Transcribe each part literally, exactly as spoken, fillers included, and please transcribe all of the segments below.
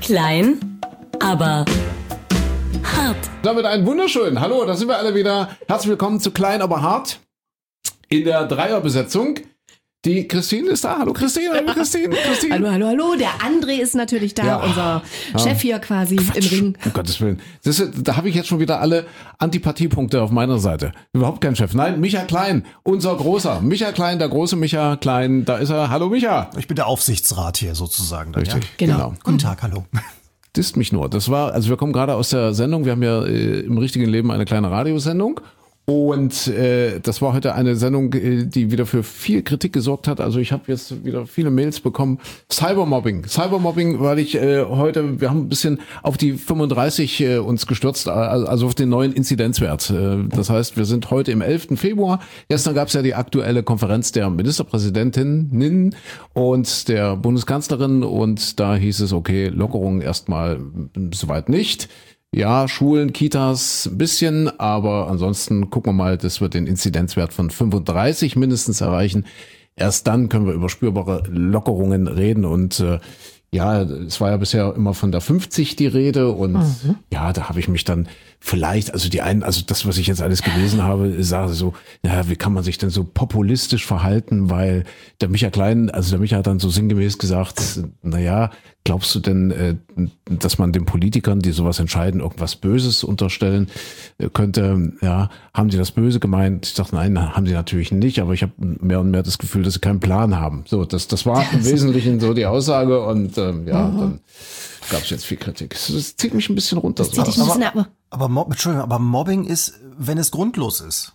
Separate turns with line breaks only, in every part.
Klein, aber hart.
Damit einen wunderschönen Hallo, da sind wir alle wieder. Herzlich willkommen zu Klein, aber hart in der Dreierbesetzung. Die Christine ist da. Hallo Christine, hallo Christine, Christine.
Hallo, hallo, hallo. Der André ist natürlich da, ja, unser ja. Chef hier quasi Quatsch. Im Ring.
Um Gottes Willen. Das ist, da habe ich jetzt schon wieder alle Antipathiepunkte auf meiner Seite. Überhaupt kein Chef. Nein, Micha Klein, unser Großer. Micha Klein, der große Micha Klein, da ist er. Hallo Micha.
Ich bin der Aufsichtsrat hier sozusagen. Dann,
Richtig,
ja?
genau.
genau.
Guten Tag, hallo.
Disst mich nur. Das war, also wir kommen gerade aus der Sendung. Wir haben ja äh, im richtigen Leben eine kleine Radiosendung. Und äh, das war heute eine Sendung, die wieder für viel Kritik gesorgt hat. Also ich habe jetzt wieder viele Mails bekommen. Cybermobbing. Cybermobbing, weil ich äh, heute, wir haben ein bisschen auf die fünfunddreißig äh, uns gestürzt, also auf den neuen Inzidenzwert. Äh, das heißt, wir sind heute im elften Februar. Gestern gab es ja die aktuelle Konferenz der Ministerpräsidentinnen und der Bundeskanzlerin. Und da hieß es, okay, Lockerung erstmal soweit nicht. Ja, Schulen, Kitas, ein bisschen, aber ansonsten gucken wir mal, dass wir den Inzidenzwert von fünfunddreißig mindestens erreichen. Erst dann können wir über spürbare Lockerungen reden und äh, ja, es war ja bisher immer von der fünfzig die Rede und mhm. ja, da habe ich mich dann vielleicht, also die einen, also das, was ich jetzt alles gelesen habe, sage so, ja, wie kann man sich denn so populistisch verhalten, weil der Micha Klein, also der Micha hat dann so sinngemäß gesagt, naja, glaubst du denn, äh, dass man den Politikern, die sowas entscheiden, irgendwas Böses unterstellen könnte? Ja, haben die das Böse gemeint? Ich dachte, nein, haben sie natürlich nicht, aber ich habe mehr und mehr das Gefühl, dass sie keinen Plan haben. So, das, das war im Wesentlichen so die Aussage und ähm, ja, mhm. dann gab es jetzt viel Kritik. Das zieht mich ein bisschen runter.
Das zieht dich ein bisschen ab.
Aber, aber, Mob, Entschuldigung, aber Mobbing ist, wenn es grundlos ist.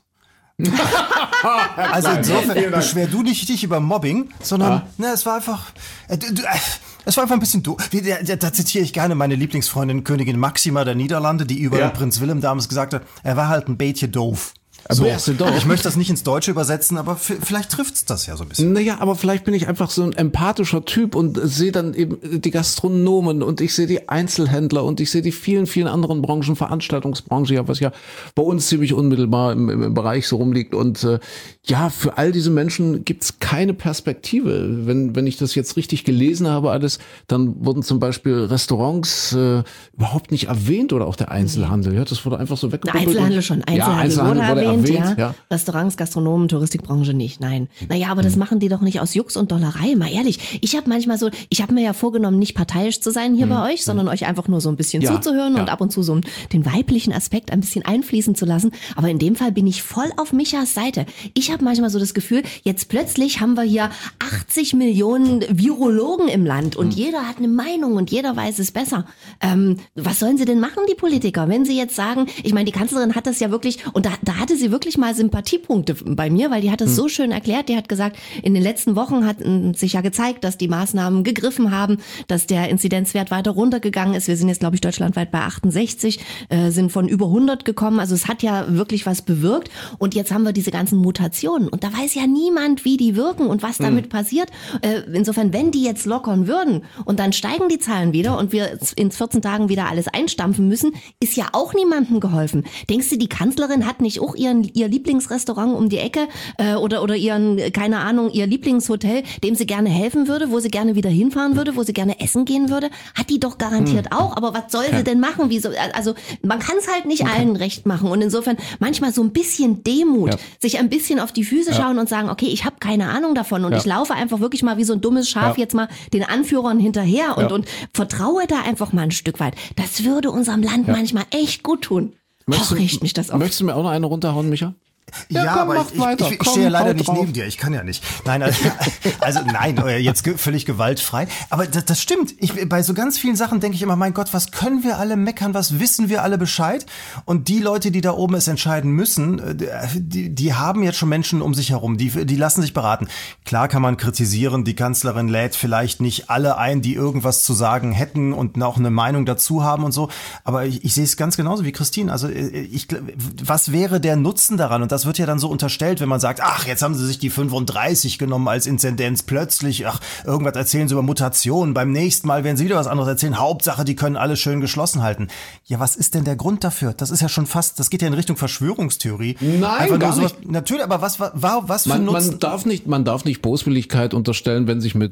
Also insofern beschwer du nicht dich über Mobbing, sondern ja. na, es war einfach, äh, du, äh, es war einfach ein bisschen doof. Da, da zitiere ich gerne meine Lieblingsfreundin Königin Maxima der Niederlande, die über ja. Prinz Willem damals gesagt hat, er war halt ein bisschen doof. So, ich möchte das nicht ins Deutsche übersetzen, aber f- vielleicht trifft's das ja so ein bisschen.
Naja, aber vielleicht bin ich einfach so ein empathischer Typ und sehe dann eben die Gastronomen und ich sehe die Einzelhändler und ich sehe die vielen, vielen anderen Branchen, Veranstaltungsbranche, ja, was ja bei uns ziemlich unmittelbar im, im Bereich so rumliegt. Und äh, ja, für all diese Menschen gibt's keine Perspektive. Wenn wenn ich das jetzt richtig gelesen habe alles, dann wurden zum Beispiel Restaurants äh, überhaupt nicht erwähnt oder auch der Einzelhandel. Ja, das wurde einfach so weggebummelt.
Der Einzelhandel schon. Einzelhandel,
ja, Einzelhandel wurde erwähnt. Erwähnt,
ja.
ja.
Restaurants, Gastronomen, Touristikbranche nicht, nein. Naja, aber das machen die doch nicht aus Jux und Dollerei, mal ehrlich. Ich habe manchmal so, ich habe mir ja vorgenommen, nicht parteiisch zu sein hier mhm. bei euch, sondern euch einfach nur so ein bisschen ja. zuzuhören ja. und ab und zu so den weiblichen Aspekt ein bisschen einfließen zu lassen. Aber in dem Fall bin ich voll auf Michas Seite. Ich habe manchmal so das Gefühl, jetzt plötzlich haben wir hier achtzig Millionen Virologen im Land und mhm. jeder hat eine Meinung und jeder weiß es besser. Ähm, was sollen sie denn machen, die Politiker, wenn sie jetzt sagen, ich meine, die Kanzlerin hat das ja wirklich, und da, da hatte sie wirklich mal Sympathiepunkte bei mir, weil die hat das hm. so schön erklärt. Die hat gesagt, in den letzten Wochen hat sich ja gezeigt, dass die Maßnahmen gegriffen haben, dass der Inzidenzwert weiter runtergegangen ist. Wir sind jetzt, glaube ich, deutschlandweit bei achtundsechzig, äh, sind von über hundert gekommen. Also es hat ja wirklich was bewirkt. Und jetzt haben wir diese ganzen Mutationen. Und da weiß ja niemand, wie die wirken und was damit hm. passiert. Äh, insofern, wenn die jetzt lockern würden und dann steigen die Zahlen wieder und wir in vierzehn Tagen wieder alles einstampfen müssen, ist ja auch niemandem geholfen. Denkst du, die Kanzlerin hat nicht auch ihren ihr Lieblingsrestaurant um die Ecke äh, oder oder ihren, keine Ahnung, ihr Lieblingshotel, dem sie gerne helfen würde, wo sie gerne wieder hinfahren würde, wo sie gerne essen gehen würde, hat die doch garantiert hm. auch. Aber was soll ja. sie denn machen? Wie so, also man kann es halt nicht okay. allen recht machen. Und insofern manchmal so ein bisschen Demut, ja. sich ein bisschen auf die Füße ja. schauen und sagen, okay, ich habe keine Ahnung davon und ja. ich laufe einfach wirklich mal wie so ein dummes Schaf ja. jetzt mal den Anführern hinterher und, ja. und vertraue da einfach mal ein Stück weit. Das würde unserem Land ja. manchmal echt gut tun.
Möchtest,
Och, riecht mich das auf.
Möchtest du mir auch noch eine runterhauen, Micha?
Ja, ja komm, aber ich, ich, ich, ich stehe ja leider nicht drauf. Neben dir. Ich kann ja nicht. Nein, also, also nein, jetzt völlig gewaltfrei. Aber das, das stimmt. Ich, bei so ganz vielen Sachen denke ich immer, mein Gott, was können wir alle meckern? Was wissen wir alle Bescheid? Und die Leute, die da oben es entscheiden müssen, die, die haben jetzt schon Menschen um sich herum. Die, die lassen sich beraten. Klar kann man kritisieren, die Kanzlerin lädt vielleicht nicht alle ein, die irgendwas zu sagen hätten und auch eine Meinung dazu haben und so. Aber ich, ich sehe es ganz genauso wie Christine. Also ich, was wäre der Nutzen daran? Und das wird ja dann so unterstellt, wenn man sagt, ach, jetzt haben sie sich die fünfunddreißig genommen als Inzidenz plötzlich, ach, irgendwas erzählen sie über Mutationen, beim nächsten Mal werden sie wieder was anderes erzählen, Hauptsache, die können alles schön geschlossen halten. Ja, was ist denn der Grund dafür? Das ist ja schon fast, das geht ja in Richtung Verschwörungstheorie.
Nein, Einfach gar sowas,
nicht. Natürlich, aber was war, was für
man,
Nutzen?
Man darf nicht, man darf nicht Boswilligkeit unterstellen, wenn sich mit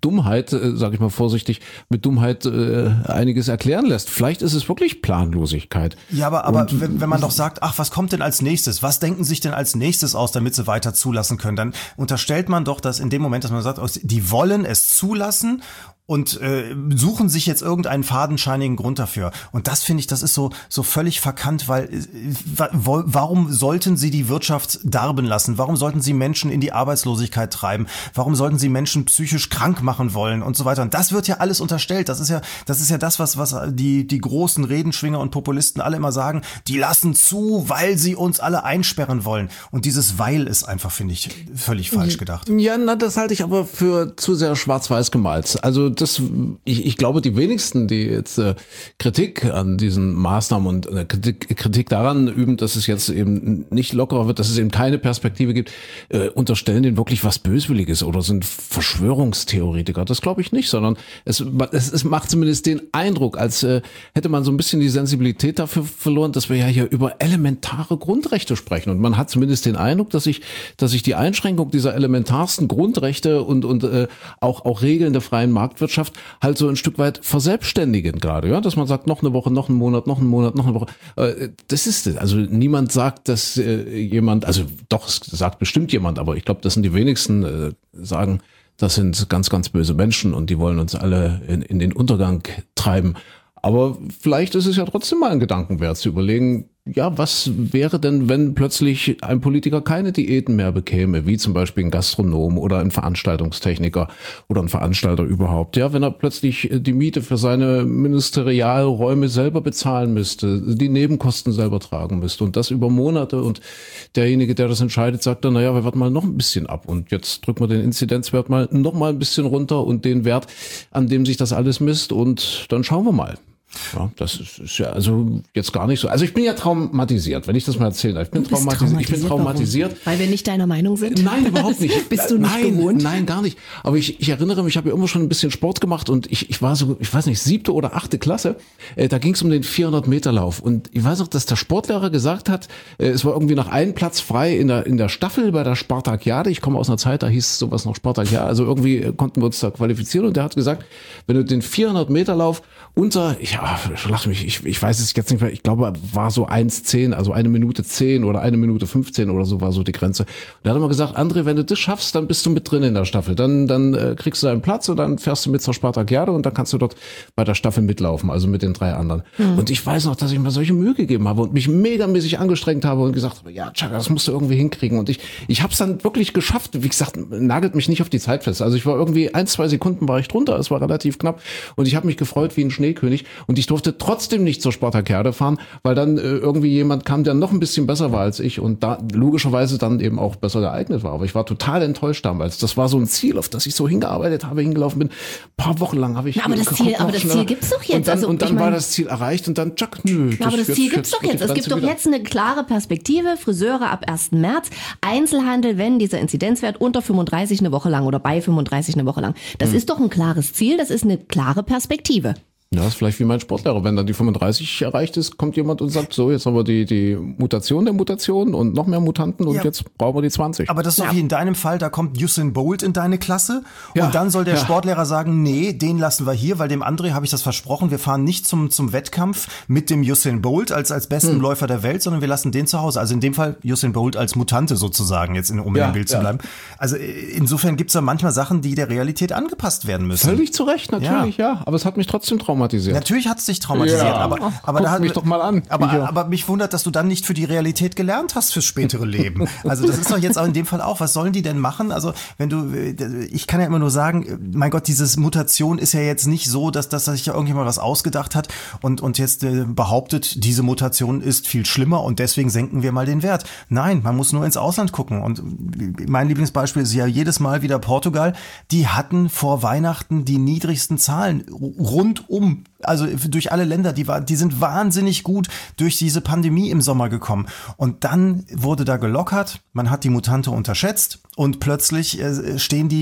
Dummheit, äh, sage ich mal vorsichtig, mit Dummheit äh, einiges erklären lässt. Vielleicht ist es wirklich Planlosigkeit.
Ja, aber, aber wenn, wenn man doch sagt, ach, was kommt denn als nächstes? Was denken sich denn als nächstes aus, damit sie weiter zulassen können? Dann unterstellt man doch, dass in dem Moment, dass man sagt, die wollen es zulassen und äh, suchen sich jetzt irgendeinen fadenscheinigen Grund dafür. Und das finde ich, das ist so so völlig verkannt, weil äh, wa- warum sollten sie die Wirtschaft darben lassen? Warum sollten sie Menschen in die Arbeitslosigkeit treiben? Warum sollten sie Menschen psychisch krank machen wollen und so weiter? Und das wird ja alles unterstellt. Das ist ja das ist ja das, was was die die großen Redenschwinger und Populisten alle immer sagen. Die lassen zu, weil sie uns alle einsperren wollen. Und dieses Weil ist einfach, finde ich, völlig falsch gedacht.
Ja, na, das halte ich aber für zu sehr schwarz-weiß gemalt. Also das, ich, ich glaube, die wenigsten, die jetzt äh, Kritik an diesen Maßnahmen und äh, Kritik, Kritik daran üben, dass es jetzt eben nicht lockerer wird, dass es eben keine Perspektive gibt, äh, unterstellen denen wirklich was Böswilliges oder sind Verschwörungstheoretiker. Das glaube ich nicht, sondern es, es, es macht zumindest den Eindruck, als äh, hätte man so ein bisschen die Sensibilität dafür verloren, dass wir ja hier über elementare Grundrechte sprechen. Und man hat zumindest den Eindruck, dass sich, dass sich die Einschränkung dieser elementarsten Grundrechte und, und äh, auch, auch Regeln der freien Marktwirtschaft halt so ein Stück weit verselbstständigen gerade, ja, dass man sagt, noch eine Woche, noch einen Monat, noch einen Monat, noch eine Woche. Äh, das ist es. Also niemand sagt, dass äh, jemand, also doch, es sagt bestimmt jemand, aber ich glaube, das sind die wenigsten, äh, sagen, das sind ganz, ganz böse Menschen und die wollen uns alle in, in den Untergang treiben. Aber vielleicht ist es ja trotzdem mal ein Gedanken wert, zu überlegen, ja, was wäre denn, wenn plötzlich ein Politiker keine Diäten mehr bekäme, wie zum Beispiel ein Gastronom oder ein Veranstaltungstechniker oder ein Veranstalter überhaupt. Ja, wenn er plötzlich die Miete für seine Ministerialräume selber bezahlen müsste, die Nebenkosten selber tragen müsste und das über Monate und derjenige, der das entscheidet, sagt dann, naja, wir warten mal noch ein bisschen ab und jetzt drücken wir den Inzidenzwert mal noch mal ein bisschen runter und den Wert, an dem sich das alles misst und dann schauen wir mal. Ja, das ist, ist ja also jetzt gar nicht so. Also ich bin ja traumatisiert, wenn ich das mal erzählen darf. Ich bin traumatisiert. traumatisiert. Ich bin traumatisiert.
Warum? Weil wir nicht deiner Meinung sind?
Nein, überhaupt nicht.
Bist du nicht
nein,
gewohnt?
Nein, gar nicht. Aber ich, ich erinnere mich, ich habe ja immer schon ein bisschen Sport gemacht und ich, ich war so, ich weiß nicht, siebte oder achte Klasse. Äh, da ging es um den vierhundert Meter Lauf und ich weiß noch, dass der Sportlehrer gesagt hat, äh, es war irgendwie noch ein Platz frei in der in der Staffel bei der Spartakiade. Ich komme aus einer Zeit, da hieß sowas noch Spartakiade. Also irgendwie äh, konnten wir uns da qualifizieren und der hat gesagt, wenn du den vierhundert Meter Lauf unter, ja, lach mich, ich, ich weiß es jetzt nicht mehr, ich glaube, war so eins zehn, also eine Minute zehn oder eine Minute fünfzehn oder so war so die Grenze. Und da hat er mal gesagt, André, wenn du das schaffst, dann bist du mit drin in der Staffel. Dann, dann äh, kriegst du deinen Platz und dann fährst du mit zur Spartakiade und dann kannst du dort bei der Staffel mitlaufen, also mit den drei anderen. Mhm. Und ich weiß noch, dass ich mir solche Mühe gegeben habe und mich megamäßig angestrengt habe und gesagt habe, ja, Chaka, das musst du irgendwie hinkriegen. Und ich, ich habe es dann wirklich geschafft. Wie gesagt, nagelt mich nicht auf die Zeit fest. Also ich war irgendwie ein, zwei Sekunden war ich drunter. Es war relativ knapp und ich habe mich gefreut wie ein Schneekönig und ich durfte trotzdem nicht zur Spartakiade fahren, weil dann äh, irgendwie jemand kam, der noch ein bisschen besser war als ich und da logischerweise dann eben auch besser geeignet war. Aber ich war total enttäuscht damals. Das war so ein Ziel, auf das ich so hingearbeitet habe, hingelaufen bin. Ein paar Wochen lang habe ich...
Na, aber das Ziel, aber das Ziel gibt's doch jetzt.
Und dann,
also,
und dann
ich mein,
war das Ziel erreicht und dann, tschak, nö.
Na, aber das Ziel gibt's doch jetzt. Es gibt doch jetzt eine klare Perspektive. Friseure ab ersten März. Einzelhandel, wenn dieser Inzidenzwert unter fünfunddreißig eine Woche lang oder bei fünfunddreißig eine Woche lang. Das hm. ist doch ein klares Ziel. Das ist eine klare Perspektive.
Ja, das ist vielleicht wie mein Sportlehrer. Wenn dann die fünfunddreißig erreicht ist, kommt jemand und sagt, so, jetzt haben wir die, die Mutation der Mutation und noch mehr Mutanten und ja. jetzt brauchen wir die zwanzig.
Aber das ist so ja. wie in deinem Fall, da kommt Usain Bolt in deine Klasse
ja.
und dann soll der
ja.
Sportlehrer sagen, nee, den lassen wir hier, weil dem André habe ich das versprochen, wir fahren nicht zum, zum Wettkampf mit dem Usain Bolt als, als besten hm. Läufer der Welt, sondern wir lassen den zu Hause. Also in dem Fall Usain Bolt als Mutante sozusagen, jetzt in, um ja, im Bild ja. zu bleiben. Also insofern gibt es da manchmal Sachen, die der Realität angepasst werden müssen.
Völlig zu Recht, natürlich, ja. ja. Aber es hat mich trotzdem traumatisiert.
Natürlich hat es dich traumatisiert, ja. aber,
oh,
aber da hat
mich doch mal an.
Aber, aber mich wundert, dass du dann nicht für die Realität gelernt hast fürs spätere Leben. Also das ist doch jetzt auch in dem Fall auch. Was sollen die denn machen? Also wenn du, ich kann ja immer nur sagen, mein Gott, dieses Mutation ist ja jetzt nicht so, dass, dass sich ja irgendjemand was ausgedacht hat und, und jetzt äh, behauptet, diese Mutation ist viel schlimmer und deswegen senken wir mal den Wert. Nein, man muss nur ins Ausland gucken. Und mein Lieblingsbeispiel ist ja jedes Mal wieder Portugal. Die hatten vor Weihnachten die niedrigsten Zahlen rundum. Also durch alle Länder, die, war, die sind wahnsinnig gut durch diese Pandemie im Sommer gekommen. Und dann wurde da gelockert, man hat die Mutante unterschätzt und plötzlich äh, stehen die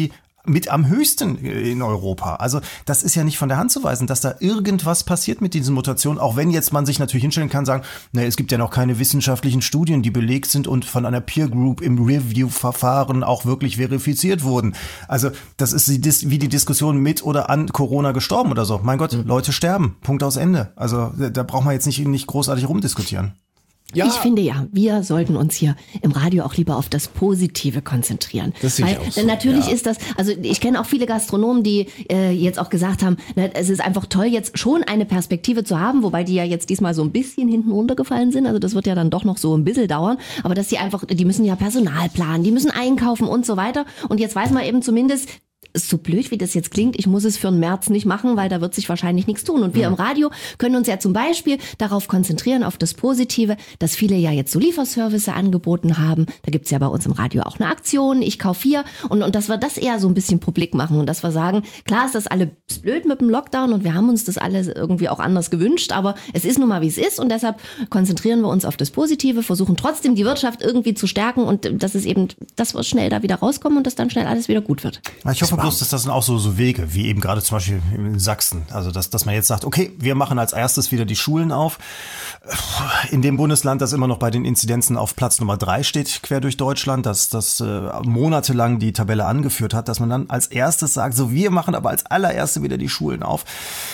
mit am höchsten in Europa. Also das ist ja nicht von der Hand zu weisen, dass da irgendwas passiert mit diesen Mutationen, auch wenn jetzt man sich natürlich hinstellen kann, sagen, na, es gibt ja noch keine wissenschaftlichen Studien, die belegt sind und von einer Peer Group im Review-Verfahren auch wirklich verifiziert wurden. Also das ist wie die Diskussion mit oder an Corona gestorben oder so. Mein Gott, mhm. Leute sterben. Punkt aus Ende. Also da braucht man jetzt nicht, nicht großartig rumdiskutieren.
Ja. Ich finde ja, wir sollten uns hier im Radio auch lieber auf das Positive konzentrieren. Das sehe ich auch so. Denn natürlich ja. ist das, also ich kenne auch viele Gastronomen, die äh, jetzt auch gesagt haben, na, es ist einfach toll, jetzt schon eine Perspektive zu haben, wobei die ja jetzt diesmal so ein bisschen hinten runtergefallen sind. Also das wird ja dann doch noch so ein bisschen dauern. Aber dass die einfach, die müssen ja Personal planen, die müssen einkaufen und so weiter. Und jetzt weiß man eben zumindest, ist so blöd, wie das jetzt klingt, ich muss es für den März nicht machen, weil da wird sich wahrscheinlich nichts tun. Und wir ja. im Radio können uns ja zum Beispiel darauf konzentrieren, auf das Positive, dass viele ja jetzt so Lieferservice angeboten haben. Da gibt's ja bei uns im Radio auch eine Aktion, ich kauf hier. Und, und dass wir das eher so ein bisschen publik machen und dass wir sagen, klar ist das alles blöd mit dem Lockdown und wir haben uns das alles irgendwie auch anders gewünscht, aber es ist nun mal, wie es ist und deshalb konzentrieren wir uns auf das Positive, versuchen trotzdem die Wirtschaft irgendwie zu stärken und das ist eben, dass wir schnell da wieder rauskommen und dass dann schnell alles wieder gut wird.
Ich hoffe bloß, dass das sind auch so, so Wege, wie eben gerade zum Beispiel in Sachsen. Also, dass, dass man jetzt sagt, okay, wir machen als erstes wieder die Schulen auf. In dem Bundesland, das immer noch bei den Inzidenzen auf Platz Nummer drei steht, quer durch Deutschland, das, das äh, monatelang die Tabelle angeführt hat, dass man dann als erstes sagt, so, wir machen aber als allererste wieder die Schulen auf.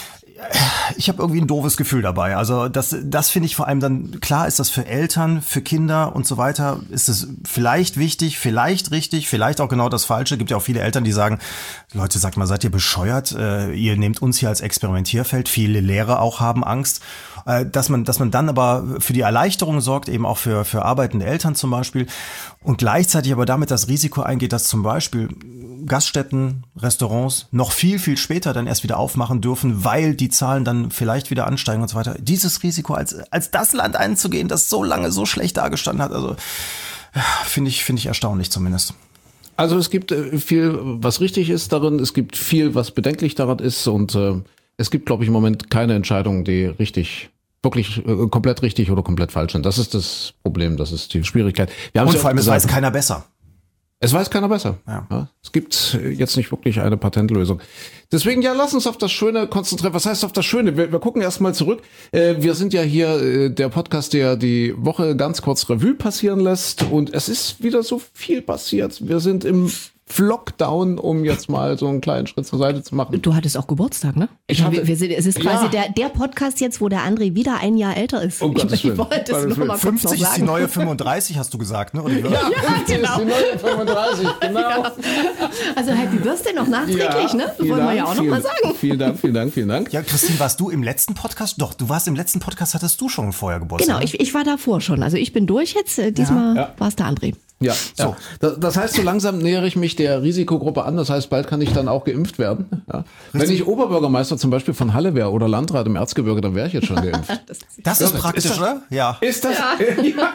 Ich habe irgendwie ein doofes Gefühl dabei. Also das, das finde ich vor allem dann, klar ist das für Eltern, für Kinder und so weiter, ist es vielleicht wichtig, vielleicht richtig, vielleicht auch genau das Falsche. Gibt ja auch viele Eltern, die sagen, Leute, sagt mal, seid ihr bescheuert? Äh, ihr nehmt uns hier als Experimentierfeld. Viele Lehrer auch haben Angst. Äh, dass man, dass man dann aber für die Erleichterung sorgt, eben auch für, für arbeitende Eltern zum Beispiel. Und gleichzeitig aber damit das Risiko eingeht, dass zum Beispiel Gaststätten, Restaurants noch viel, viel später dann erst wieder aufmachen dürfen, weil die Zahlen dann vielleicht wieder ansteigen und so weiter. Dieses Risiko als, als das Land einzugehen, das so lange so schlecht dagestanden hat, also finde ich, finde ich erstaunlich zumindest.
Also es gibt viel, was richtig ist darin, es gibt viel, was bedenklich daran ist und äh, es gibt, glaube ich, im Moment keine Entscheidung, die richtig wirklich äh, komplett richtig oder komplett falsch sind. Das ist das Problem, das ist die Schwierigkeit. Wir haben
und vor allem, es weiß keiner besser.
Es weiß keiner besser. Ja. Ja, es gibt jetzt nicht wirklich eine Patentlösung. Deswegen, ja, lass uns auf das Schöne konzentrieren. Was heißt auf das Schöne? Wir, wir gucken erstmal zurück. Äh, wir sind ja hier äh, der Podcast, der die Woche ganz kurz Revue passieren lässt. Und es ist wieder so viel passiert. Wir sind im Lockdown, um jetzt mal so einen kleinen Schritt zur Seite zu machen.
Du hattest auch Geburtstag, ne?
Ich habe,
wir, wir sind, es ist quasi ja. der, der Podcast jetzt, wo der André wieder ein Jahr älter ist.
Um
ich, ich wollte es nur mal kurz
fünfzig
noch sagen.
Ist die neue fünfunddreißig, hast du gesagt, ne? Oder
ja, ja, genau. Ist die neue fünfunddreißig, genau. Ja.
Also Happy Birthday noch nachträglich, ja, ne? Wollen Dank, wir ja auch noch mal sagen.
Vielen Dank, vielen Dank, vielen Dank.
Ja, Christine, warst du im letzten Podcast? Doch, du warst im letzten Podcast, hattest du schon vorher Geburtstag.
Genau, ich, ich war davor schon. Also ich bin durch jetzt. Diesmal ja. war es der André.
Ja, so. Ja. Das heißt, so langsam nähere ich mich der Risikogruppe an. Das heißt, bald kann ich dann auch geimpft werden. Ja. Wenn ich Oberbürgermeister zum Beispiel von Halle wäre oder Landrat im Erzgebirge, dann wäre ich jetzt schon geimpft.
das, das ist praktisch, ist das, oder? Ja.
Ist das? Ja. ja.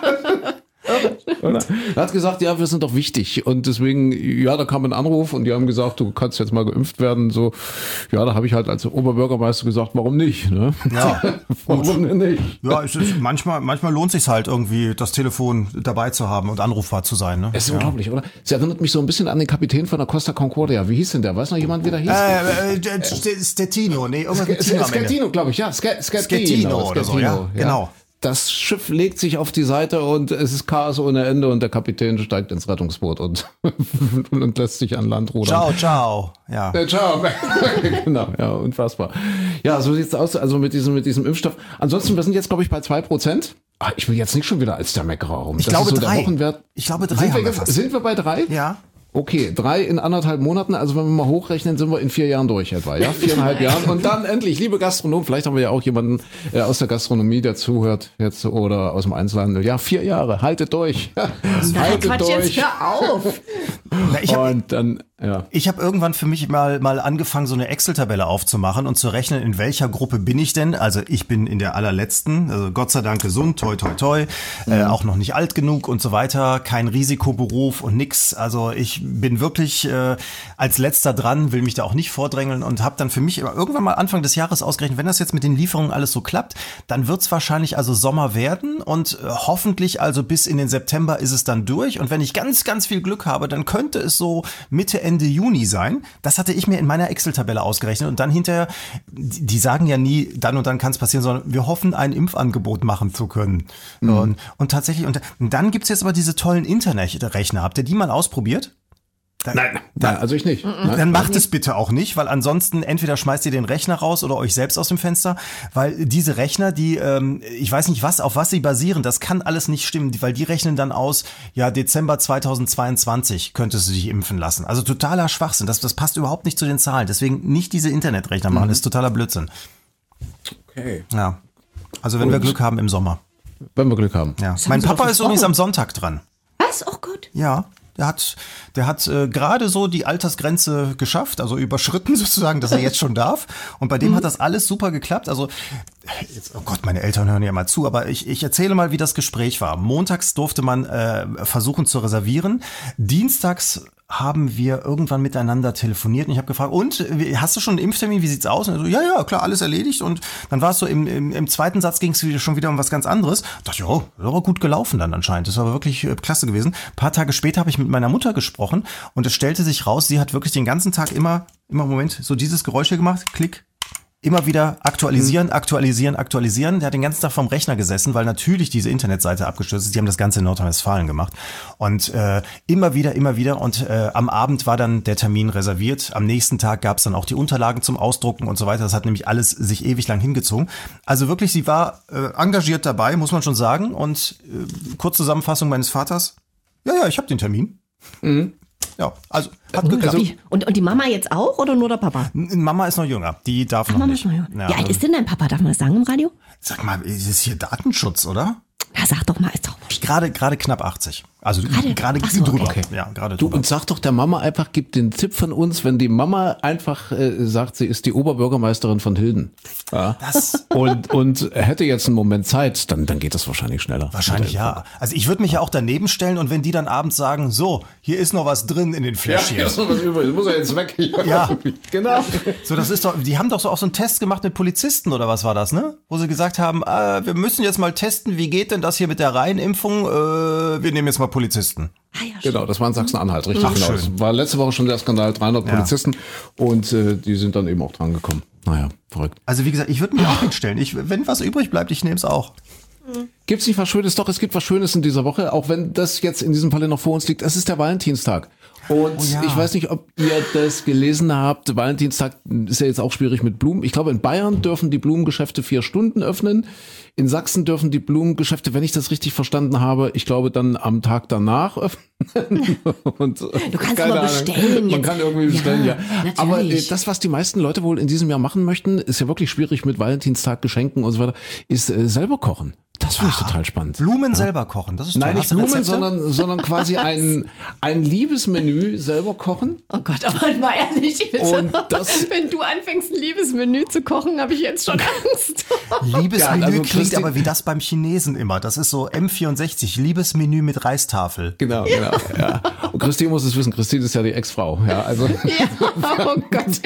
Oder? Er hat gesagt, ja, wir sind doch wichtig und deswegen, ja, da kam ein Anruf und die haben gesagt, du kannst jetzt mal geimpft werden, so, ja, da habe ich halt als Oberbürgermeister gesagt, warum nicht, ne?
Ja, warum nicht? Ja, es ist, manchmal, manchmal lohnt sich halt irgendwie, das Telefon dabei zu haben und anrufbar zu sein, ne?
Es ist
ja.
unglaublich, oder? Es erinnert mich so ein bisschen an den Kapitän von der Costa Concordia. Wie hieß denn der? Weiß noch jemand, wie der hieß?
Äh, äh, Stettino, nee, irgendwas
mit Schettino, glaube ich, ja.
Schettino oder so, ja, genau.
Das Schiff legt sich auf die Seite und es ist Chaos ohne Ende und der Kapitän steigt ins Rettungsboot und, und lässt sich an Land rudern.
Ciao, ciao. Ja.
Äh, ciao. Genau, ja, unfassbar. Ja, so sieht's aus, also mit diesem, mit diesem Impfstoff. Ansonsten, wir sind jetzt, glaube ich, bei zwei Prozent. Ah, ich will jetzt nicht schon wieder als der Meckerer rum.
Ich
das
glaube
so
drei.
Wochenwert.
Ich glaube drei
sind
haben
wir,
wir fast.
Sind wir bei drei?
Ja.
Okay, drei in anderthalb Monaten, also wenn wir mal hochrechnen, sind wir in vier Jahren durch etwa, ja, viereinhalb Jahren und dann endlich, liebe Gastronomen, vielleicht haben wir ja auch jemanden äh, aus der Gastronomie, der zuhört jetzt oder aus dem Einzelhandel, ja, vier Jahre, haltet durch,
haltet Quatsch, durch. Jetzt hör auf.
Na, ich hab,
und dann, ja.
Ich habe irgendwann für mich mal, mal angefangen, so eine Excel-Tabelle aufzumachen und zu rechnen, in welcher Gruppe bin ich denn, also ich bin in der allerletzten, also Gott sei Dank gesund, toi, toi, toi, mhm. äh, auch noch nicht alt genug und so weiter, kein Risikoberuf und nix, also ich bin wirklich äh, als letzter dran, will mich da auch nicht vordrängeln und habe dann für mich irgendwann mal Anfang des Jahres ausgerechnet, wenn das jetzt mit den Lieferungen alles so klappt, dann wird's wahrscheinlich also Sommer werden und äh, hoffentlich also bis in den September ist es dann durch und wenn ich ganz, ganz viel Glück habe, dann könnte es so Mitte, Ende Juni sein. Das hatte ich mir in meiner Excel-Tabelle ausgerechnet und dann hinterher, die, die sagen ja nie, dann und dann kann es passieren, sondern wir hoffen, ein Impfangebot machen zu können. Mhm. Und, und tatsächlich, und dann gibt's jetzt aber diese tollen Internetrechner. Habt ihr die mal ausprobiert?
Dann, nein, nein, also ich nicht.
Dann nein. macht es bitte auch nicht, weil ansonsten entweder schmeißt ihr den Rechner raus oder euch selbst aus dem Fenster, weil diese Rechner, die, ähm, ich weiß nicht was, auf was sie basieren, das kann alles nicht stimmen, weil die rechnen dann aus, ja, Dezember zweitausendzweiundzwanzig könntest du dich impfen lassen. Also totaler Schwachsinn, das, das passt überhaupt nicht zu den Zahlen, deswegen nicht diese Internetrechner machen, mhm. das ist totaler Blödsinn.
Okay.
Ja, also wenn Gut. wir Glück haben im Sommer.
Wenn wir Glück haben.
Ja. Mein Papa ist übrigens am Sonntag dran.
Was? Oh Gott.
Ja. Der hat, der hat äh, gerade so die Altersgrenze geschafft, also überschritten sozusagen, dass er jetzt schon darf. Und bei dem mhm. hat das alles super geklappt. Also, jetzt, oh Gott, meine Eltern hören ja mal zu, aber ich, ich erzähle mal, wie das Gespräch war. Montags durfte man äh, versuchen zu reservieren. Dienstags haben wir irgendwann miteinander telefoniert und ich habe gefragt, und, hast du schon einen Impftermin, wie sieht's aus? Und er so, ja, ja, klar, alles erledigt. Und dann war es so, im, im, im zweiten Satz ging es schon wieder um was ganz anderes. Ich dachte, ja, das war gut gelaufen dann anscheinend. Das war wirklich äh, klasse gewesen. Ein paar Tage später habe ich mit meiner Mutter gesprochen und es stellte sich raus, sie hat wirklich den ganzen Tag immer, immer Moment, so dieses Geräusch hier gemacht, Klick. Immer wieder aktualisieren, aktualisieren, aktualisieren. Der hat den ganzen Tag vorm Rechner gesessen, weil natürlich diese Internetseite abgestürzt ist. Die haben das Ganze in Nordrhein-Westfalen gemacht. Und äh, immer wieder, immer wieder. Und äh, am Abend war dann der Termin reserviert. Am nächsten Tag gab es dann auch die Unterlagen zum Ausdrucken und so weiter. Das hat nämlich alles sich ewig lang hingezogen. Also wirklich, sie war äh, engagiert dabei, muss man schon sagen. Und äh, Kurzzusammenfassung meines Vaters. Ja, ja, ich habe den Termin. Mhm. Ja, also hat geklappt.
Also, und, und die Mama jetzt auch oder nur der Papa?
Mama ist noch jünger, die darf
Ach,
noch
Mama
nicht.
Ist noch jünger. Ja, Wie alt ist denn dein Papa? Darf man das sagen im Radio?
Sag mal, ist es hier Datenschutz, oder?
Ja, sag doch mal, ist doch
Gerade gerade knapp achtzig. Also gerade
so,
drüber.
Okay.
Ja, gerade
du,
drüber.
und sag doch der Mama einfach, gib den Tipp von uns, wenn die Mama einfach äh, sagt, sie ist die Oberbürgermeisterin von Hilden. Ja.
Das
und und hätte jetzt einen Moment Zeit, dann dann geht das wahrscheinlich schneller.
Wahrscheinlich ja. Also ich würde mich ja auch daneben stellen und wenn die dann abends sagen, so, hier ist noch was drin in den Fläschchen.
Ja, ist noch was übrig, muss er jetzt weg.
Ja,
genau.
So, das ist doch, die haben doch so auch so einen Test gemacht mit Polizisten oder was war das, ne? Wo sie gesagt haben, äh, wir müssen jetzt mal testen, wie geht denn das hier mit der Reihenimpfung? Äh, wir nehmen jetzt mal Polizisten.
Ah, ja,
genau, das war in Sachsen-Anhalt, richtig.
Ach,
genau.
schön.
Das war letzte Woche schon der Skandal, dreihundert
Ja.
Polizisten und äh, die sind dann eben auch dran gekommen. Naja, verrückt.
Also wie gesagt, ich würde mich auch hinstellen. Ich, wenn was übrig bleibt, ich nehme es auch.
Gibt's nicht was Schönes? Doch, es gibt was Schönes in dieser Woche, auch wenn das jetzt in diesem Falle noch vor uns liegt. Es ist der Valentinstag. Und
Oh ja.
ich weiß nicht, ob ihr das gelesen habt. Valentinstag ist ja jetzt auch schwierig mit Blumen. Ich glaube, in Bayern dürfen die Blumengeschäfte vier Stunden öffnen. In Sachsen dürfen die Blumengeschäfte, wenn ich das richtig verstanden habe, ich glaube dann am Tag danach öffnen. Und,
du kannst aber bestellen.
Man
jetzt.
kann irgendwie bestellen, ja.
ja.
Aber äh, das, was die meisten Leute wohl in diesem Jahr machen möchten, ist ja wirklich schwierig mit Valentinstag, Geschenken und so weiter, ist äh, selber kochen. Das finde ich total spannend.
Blumen
ja.
selber kochen, das ist
Nein,
toll.
nicht Blumen, sondern, sondern quasi ein, ein Liebesmenü selber kochen.
Oh Gott, aber mal ehrlich,
Und das,
wenn du anfängst, ein Liebesmenü zu kochen, habe ich jetzt schon Angst.
Liebesmenü
Ja, also
klingt
Christi-
aber wie das beim Chinesen immer. Das ist so M vierundsechzig, Liebesmenü mit Reistafel.
genau, genau. Ja. Und Christine muss es wissen. Christine ist ja die Ex-Frau. Ja, also,
Ja, oh Gott.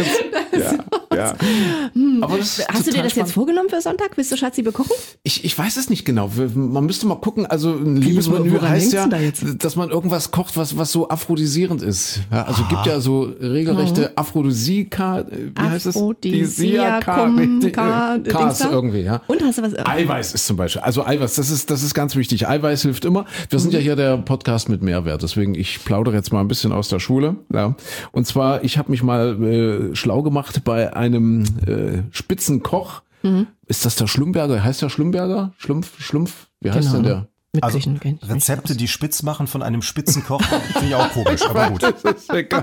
ja, ja. Aber das ist
Hast du dir
total
das
spannend.
jetzt vorgenommen für Sonntag? Willst du Schatzi bekochen?
Ich, ich weiß es nicht genau. Wir- Man müsste mal gucken. Also ein Liebesmenü
woran
heißt
denkst
ja,
du da jetzt?
dass man irgendwas kocht, was, was so aphrodisierend ist. Ja, also gibt ja so regelrechte Aphrodisika, wie heißt es?
Aphrodisiakum,
Disiaka-
Ka-
äh, Kas
Dings da?
irgendwie, ja.
Und hast du was?
Eiweiß ist zum Beispiel. Also Eiweiß, das ist, das ist ganz wichtig. Eiweiß hilft immer. Wir sind ja hier der Podcast mit Mehrwert. Deswegen, ich plaudere jetzt mal ein bisschen aus der Schule. Ja. Und zwar, ich habe mich mal äh, schlau gemacht bei einem äh, Spitzenkoch. Mhm. Ist das der Schlumberger? Heißt der Schlumberger? Schlumpf? Schlumpf? Wie heißt
Genau.
denn der?
Mit
Also
Küchen kenn ich mich
Rezepte,
aus.
die spitz machen von einem Spitzenkoch, finde ich auch komisch, aber gut.
Das ist egal.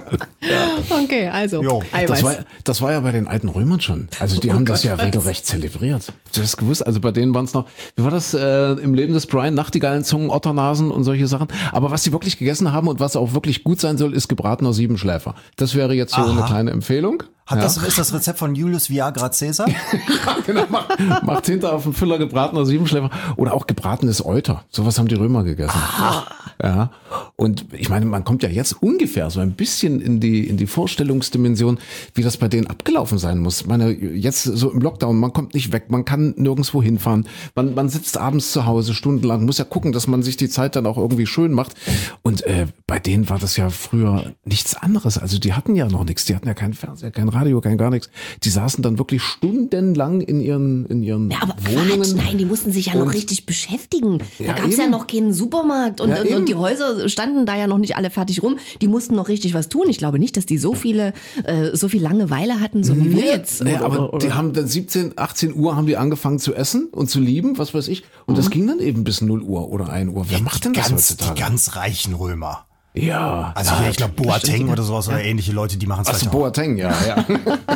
Okay, also
Jo.
Eiweiß.
Das war, das war ja bei den alten Römern schon. Also die haben das ja regelrecht zelebriert. Hast du das gewusst? Also bei denen waren es noch, wie war das äh, im Leben des Brian? Nachtigallenzungen, Otternasen und solche Sachen. Aber was sie wirklich gegessen haben und was auch wirklich gut sein soll, ist gebratener Siebenschläfer. Das wäre jetzt so
Aha.
eine kleine Empfehlung.
Hat
ja.
das, ist das Rezept von Julius Viagra Caesar?
Ja, genau, macht, macht hinter auf dem Füller gebratener Siebenschläfer oder auch gebratenes Euter. Sowas haben die Römer gegessen.
Aha.
Ja. Und ich meine, man kommt ja jetzt ungefähr so ein bisschen in die, in die Vorstellungsdimension, wie das bei denen abgelaufen sein muss. Ich meine, jetzt so im Lockdown, man kommt nicht weg, man kann nirgendwo hinfahren. Man, man sitzt abends zu Hause stundenlang, muss ja gucken, dass man sich die Zeit dann auch irgendwie schön macht. Und äh, bei denen war das ja früher nichts anderes. Also die hatten ja noch nichts, die hatten ja keinen Fernseher, kein Radio, kein gar nichts. Die saßen dann wirklich stundenlang in ihren, in ihren
ja, aber
Wohnungen.
Quatsch, nein, die mussten sich ja noch
und,
richtig beschäftigen. Da
ja,
gab es ja noch keinen Supermarkt und,
ja,
und, und die Häuser standen da ja noch nicht alle fertig rum. Die mussten noch richtig was tun. Ich glaube nicht, dass die so viele, äh, so viel Langeweile hatten, so wie wir jetzt.
Nee,
oder,
aber
oder?
die haben dann siebzehn, achtzehn Uhr haben die angefangen zu essen und zu lieben, was weiß ich. Und mhm. das ging dann eben bis null Uhr oder ein Uhr. Wer macht denn das
ganz,
heutzutage?
Die ganz reichen Römer.
Ja.
Also
ja,
hier, ich glaube Boateng oder sowas
ja.
oder ähnliche Leute, die machen es
Achso, Boateng, ja, ja.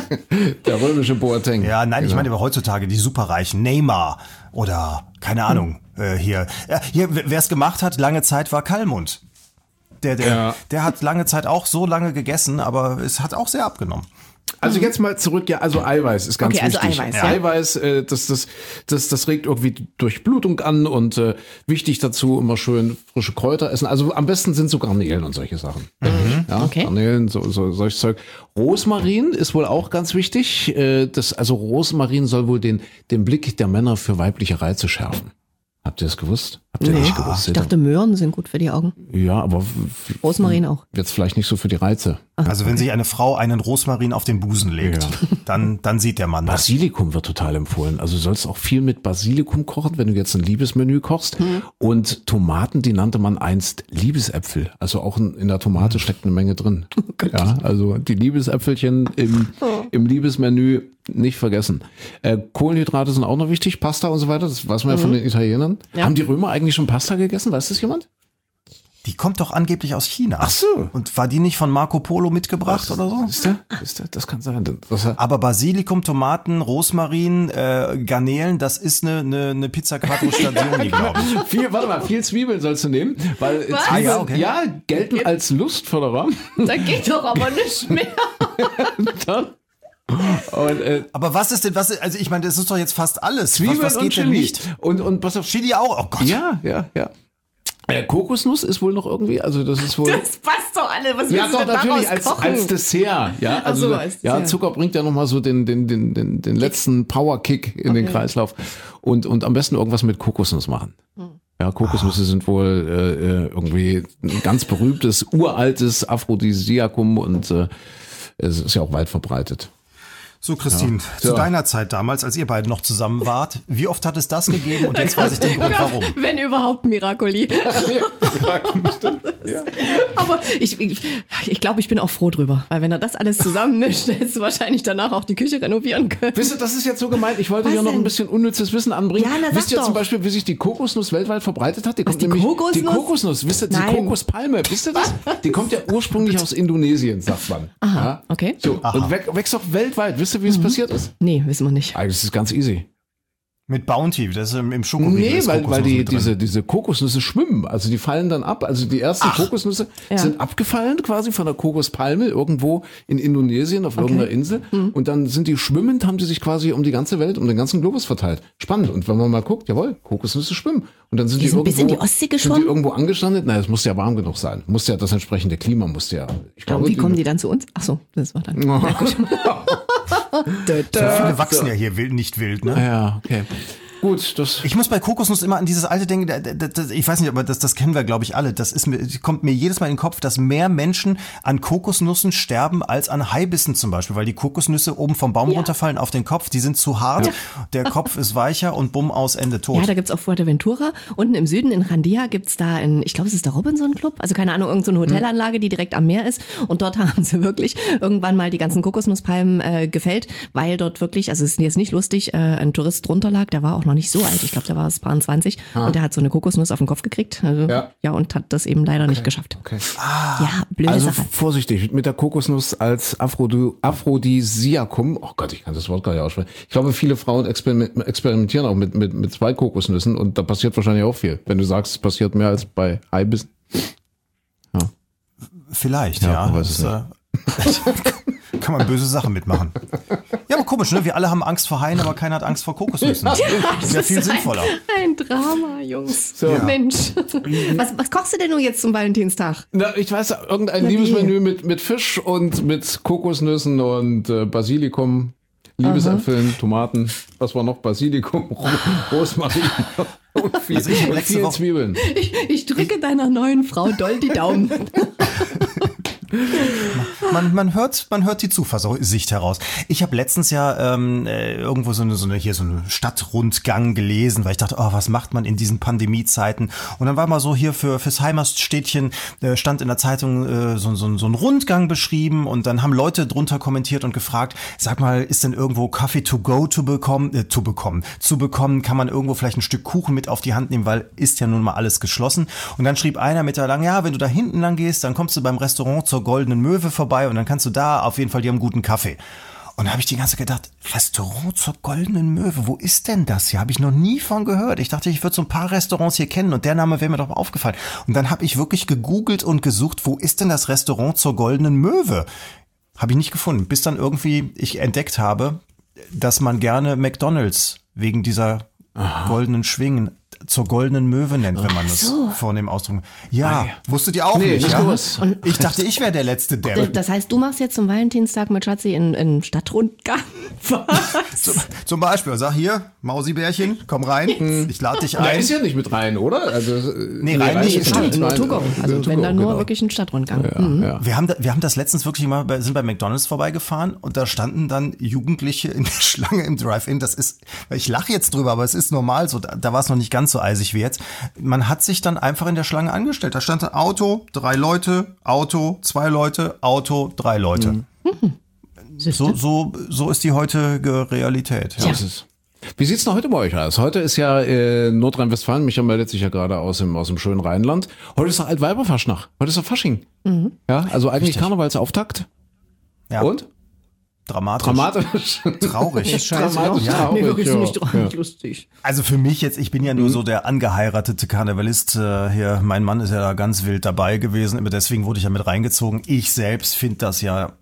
Der römische Boateng.
Ja, nein,
genau.
ich meine aber heutzutage die Superreichen, Neymar oder keine Ahnung, hm. äh, hier. Ja, hier, wer es gemacht hat, lange Zeit war Kallmund. Der, der, ja. der hat lange Zeit auch so lange gegessen, aber es hat auch sehr abgenommen.
Also jetzt mal zurück, ja, also Eiweiß ist ganz
okay, also
wichtig.
Eiweiß,
ja. Eiweiß, äh, das, das, das, das regt irgendwie Durchblutung an und äh, wichtig dazu immer schön frische Kräuter essen. Also am besten sind so Garnelen und solche Sachen.
Mhm.
Ja,
okay.
Garnelen, so, so solches Zeug. Rosmarin ist wohl auch ganz wichtig. Äh, das, also Rosmarin soll wohl den, den Blick der Männer für weibliche Reize schärfen. Habt ihr das gewusst? Habt ihr
nee.
nicht gewusst?
Ich dachte, Möhren sind gut für die Augen.
Ja, aber
Rosmarin auch.
Jetzt vielleicht nicht so für die Reize.
Also wenn sich eine Frau einen Rosmarin auf den Busen legt, ja. dann, dann sieht der Mann das.
Basilikum wird total empfohlen. Also du sollst auch viel mit Basilikum kochen, wenn du jetzt ein Liebesmenü kochst. Hm. Und Tomaten, die nannte man einst Liebesäpfel. Also auch in der Tomate steckt eine Menge drin. Oh ja, also die Liebesäpfelchen im, oh. im Liebesmenü nicht vergessen. Äh, Kohlenhydrate sind auch noch wichtig, Pasta und so weiter. Das weiß man mhm. ja von den Italienern. Ja. Haben die Römer eigentlich schon Pasta gegessen? Weiß das jemand?
Die kommt doch angeblich aus China.
Ach so.
Und war die nicht von Marco Polo mitgebracht Ach, oder so?
Ist der? Ist der? Das kann sein. Das
Aber Basilikum, Tomaten, Rosmarin, äh, Garnelen, das ist eine, eine, eine Pizza Quattro Stagioni, glaube ich.
Viel, warte mal, viel Zwiebeln sollst du nehmen, weil Zwiebeln
ah, ja, okay.
ja, gelten als Lustförderer.
Da geht doch aber nicht mehr.
Dann Und, äh,
aber was ist denn, was, also ich meine, das ist doch jetzt fast alles.
Zwiebeln
was, was geht
und Chili.
denn nicht?
Und, und pass auf.
Chili auch? Oh Gott.
Ja, ja, ja. Äh, Kokosnuss ist wohl noch irgendwie, also das ist wohl.
Das passt doch alle, was
ja,
willst
doch,
du
natürlich
als,
als Dessert, ja. Also,
so,
als ja, Zucker bringt ja nochmal so den, den, den, den, den letzten Power-Kick in okay. den Kreislauf. Und, und am besten irgendwas mit Kokosnuss machen. Hm. Ja, Kokosnüsse ah. sind wohl äh, irgendwie ein ganz berühmtes, uraltes Aphrodisiakum und äh, es ist ja auch weit verbreitet.
So, Christine, ja. zu ja. deiner Zeit damals, als ihr beide noch zusammen wart, wie oft hat es das gegeben und jetzt weiß ich den Grund, warum?
Wenn überhaupt Miracoli.
ja.
Aber ich, ich, ich glaube, ich bin auch froh drüber, weil wenn er das alles zusammenmischt, hättest du wahrscheinlich danach auch die Küche renovieren können.
Wisst ihr, das ist jetzt so gemeint, ich wollte hier noch ein bisschen unnützes Wissen anbringen.
Ja, na,
wisst ihr
doch.
zum Beispiel, wie sich die Kokosnuss weltweit verbreitet hat? Die,
Was,
kommt
die
nämlich,
Kokosnuss?
Die Kokosnuss, wisst ihr, die
Nein.
Kokospalme, wisst ihr das? Die kommt ja ursprünglich aus Indonesien, sagt man.
Aha,
ja?
okay.
So,
Aha.
und wächst wächst auch weltweit. Wisst ihr, wie es mhm. passiert ist?
Nee, wissen wir nicht.
Eigentlich ist es ganz easy.
Mit Bounty, das ist im, im Schokoriegel.
Nee,
ist
weil, weil die,
mit drin.
diese, diese Kokosnüsse schwimmen. Also die fallen dann ab. Also die ersten
Ach.
Kokosnüsse
Ja.
sind abgefallen quasi von der Kokospalme irgendwo in Indonesien auf
Okay.
irgendeiner Insel.
Mhm.
Und dann sind die schwimmend, haben die sich quasi um die ganze Welt, um den ganzen Globus verteilt. Spannend. Und wenn man mal guckt, jawohl, Kokosnüsse schwimmen. Und dann sind
Die
die,
sind
irgendwo,
bis in die Ostsee
sind die
geschwommen?
irgendwo angestanden. Naja, es muss ja warm genug sein. Muss ja das entsprechende Klima muss ja. Ich glaube,
Und wie kommen die dann zu uns? Ach so, das war dann.
Oh.
Na gut.
So viele wachsen ja hier wild, nicht wild, ne?
Ja, okay. Gut, das.
Ich muss bei Kokosnuss immer an dieses alte denken, da- da- da- ich weiß nicht, aber das, das kennen wir, glaube ich, alle. Das ist mir, kommt mir jedes Mal in den Kopf, dass mehr Menschen an Kokosnüssen sterben als an Haibissen zum Beispiel, weil die Kokosnüsse oben vom Baum
Ja.
runterfallen auf den Kopf, die sind zu hart,
Ja.
der Kopf ist weicher und bumm, aus, Ende, tot.
Ja, da gibt's auf Fuerteventura. Unten im Süden in Randia gibt's da ein, ich glaube, es ist der Robinson Club. Also keine Ahnung, irgendeine so eine Hotelanlage, die direkt am Meer ist. Und dort haben sie wirklich irgendwann mal die ganzen Kokosnusspalmen äh, gefällt, weil dort wirklich, also es ist jetzt nicht lustig, äh, ein Tourist drunter lag, der war auch noch nicht so alt. Ich glaube, der war es paar zwanzig
Ah.
und der hat so eine Kokosnuss auf den Kopf gekriegt. Also,
Ja.
ja. und hat das eben leider nicht geschafft.
Okay.
Ja, blöde
Also
Sache.
vorsichtig, mit der Kokosnuss als Aphrodü- Aphrodisiakum, oh Gott, ich kann das Wort gar nicht aussprechen. Ich glaube, viele Frauen experim- experimentieren auch mit, mit, mit zwei Kokosnüssen und da passiert wahrscheinlich auch viel. Wenn du sagst, es passiert mehr als bei Haibissen.
Vielleicht,
Ja,
ja.
man weiß es
Das, äh, kann man böse Sachen mitmachen. Ja, aber komisch, ne? Wir alle haben Angst vor Haien, aber keiner hat Angst vor Kokosnüssen.
Ja,
das ist ja viel sinnvoller.
Ein, ein Drama, Jungs.
So.
Mensch. Was, was kochst du denn nun jetzt zum Valentinstag?
Na, ich weiß, irgendein
Na,
Liebesmenü mit, mit Fisch und mit Kokosnüssen und äh, Basilikum, Liebesäpfeln, Aha. Tomaten, was war noch? Basilikum, Rosmarin und viel, also ich und viel Zwiebeln.
Ich, ich drücke deiner neuen Frau doll die Daumen.
Man, man, hört, man hört die Zuversicht heraus. Ich habe letztens ja ähm, irgendwo so eine, so eine hier so eine Stadtrundgang gelesen, weil ich dachte, oh, was macht man in diesen Pandemiezeiten? Und dann war mal so hier für fürs Heimatstädtchen äh, stand in der Zeitung äh, so, so, so ein Rundgang beschrieben und dann haben Leute drunter kommentiert und gefragt, sag mal, ist denn irgendwo Kaffee to go zu bekommen? Äh, zu bekommen, zu bekommen? Kann man irgendwo vielleicht ein Stück Kuchen mit auf die Hand nehmen, weil ist ja nun mal alles geschlossen. Und dann schrieb einer mit der lang, ja, wenn du da hinten lang gehst, dann kommst du beim Restaurant zur Goldenen Möwe vorbei und dann kannst du da auf jeden Fall, die haben guten Kaffee. Und da habe ich die ganze Zeit gedacht, Restaurant zur Goldenen Möwe, wo ist denn das hier? Habe ich noch nie von gehört. Ich dachte, ich würde so ein paar Restaurants hier kennen und der Name wäre mir doch mal aufgefallen. Und dann habe ich wirklich gegoogelt und gesucht, wo ist denn das Restaurant zur Goldenen Möwe? Habe ich nicht gefunden, bis dann irgendwie ich entdeckt habe, dass man gerne McDonald's wegen dieser Aha. goldenen Schwingen zur Goldenen Möwe nennt, wenn man das so. vornehm ausdrücken. Ja, Ei. wusstet ihr auch nee, nicht, ja? Und ich dachte, ich wäre der letzte Depp.
Das heißt, du machst jetzt zum Valentinstag mit Schatzi in, in Stadtrundgang?
zum, zum Beispiel, sag hier, Mausibärchen, komm rein, ich lade dich ein.
Der ist ja nicht mit rein, oder? Also,
nee, rein, rein nicht.
Stimmt, nur to go. Also wenn go, dann nur genau. wirklich ein Stadtrundgang.
Ja,
mhm.
ja.
Wir haben, da, wir haben das letztens wirklich mal, bei, sind bei McDonald's vorbeigefahren und da standen dann Jugendliche in der Schlange im Drive-In. Das ist, ich lache jetzt drüber, aber es ist normal so, da, da war es noch nicht ganz so eisig wie jetzt. Man hat sich dann einfach in der Schlange angestellt. Da stand ein Auto, drei Leute, Auto, zwei Leute, Auto, drei Leute. Mhm. So, so, so ist die heutige Realität. Ja.
Ja. Wie sieht's denn heute bei euch aus? Heute ist ja äh, Nordrhein-Westfalen, Micha meldet sich ja gerade aus dem, aus dem schönen Rheinland. Heute ist doch Altweiberfaschnacht. Heute ist doch Fasching. Mhm. Ja, also eigentlich Richtig. Karnevalsauftakt.
Ja.
Und?
Dramatisch.
Dramatisch.
Traurig.
Dramatisch.
Ja,
traurig,
nee, wirklich
ja.
nicht
ja.
lustig.
Also für mich jetzt, ich bin ja nur mhm. so der angeheiratete Karnevalist äh, hier. Mein Mann ist ja da ganz wild dabei gewesen, aber deswegen wurde ich ja mit reingezogen. Ich selbst finde das ja...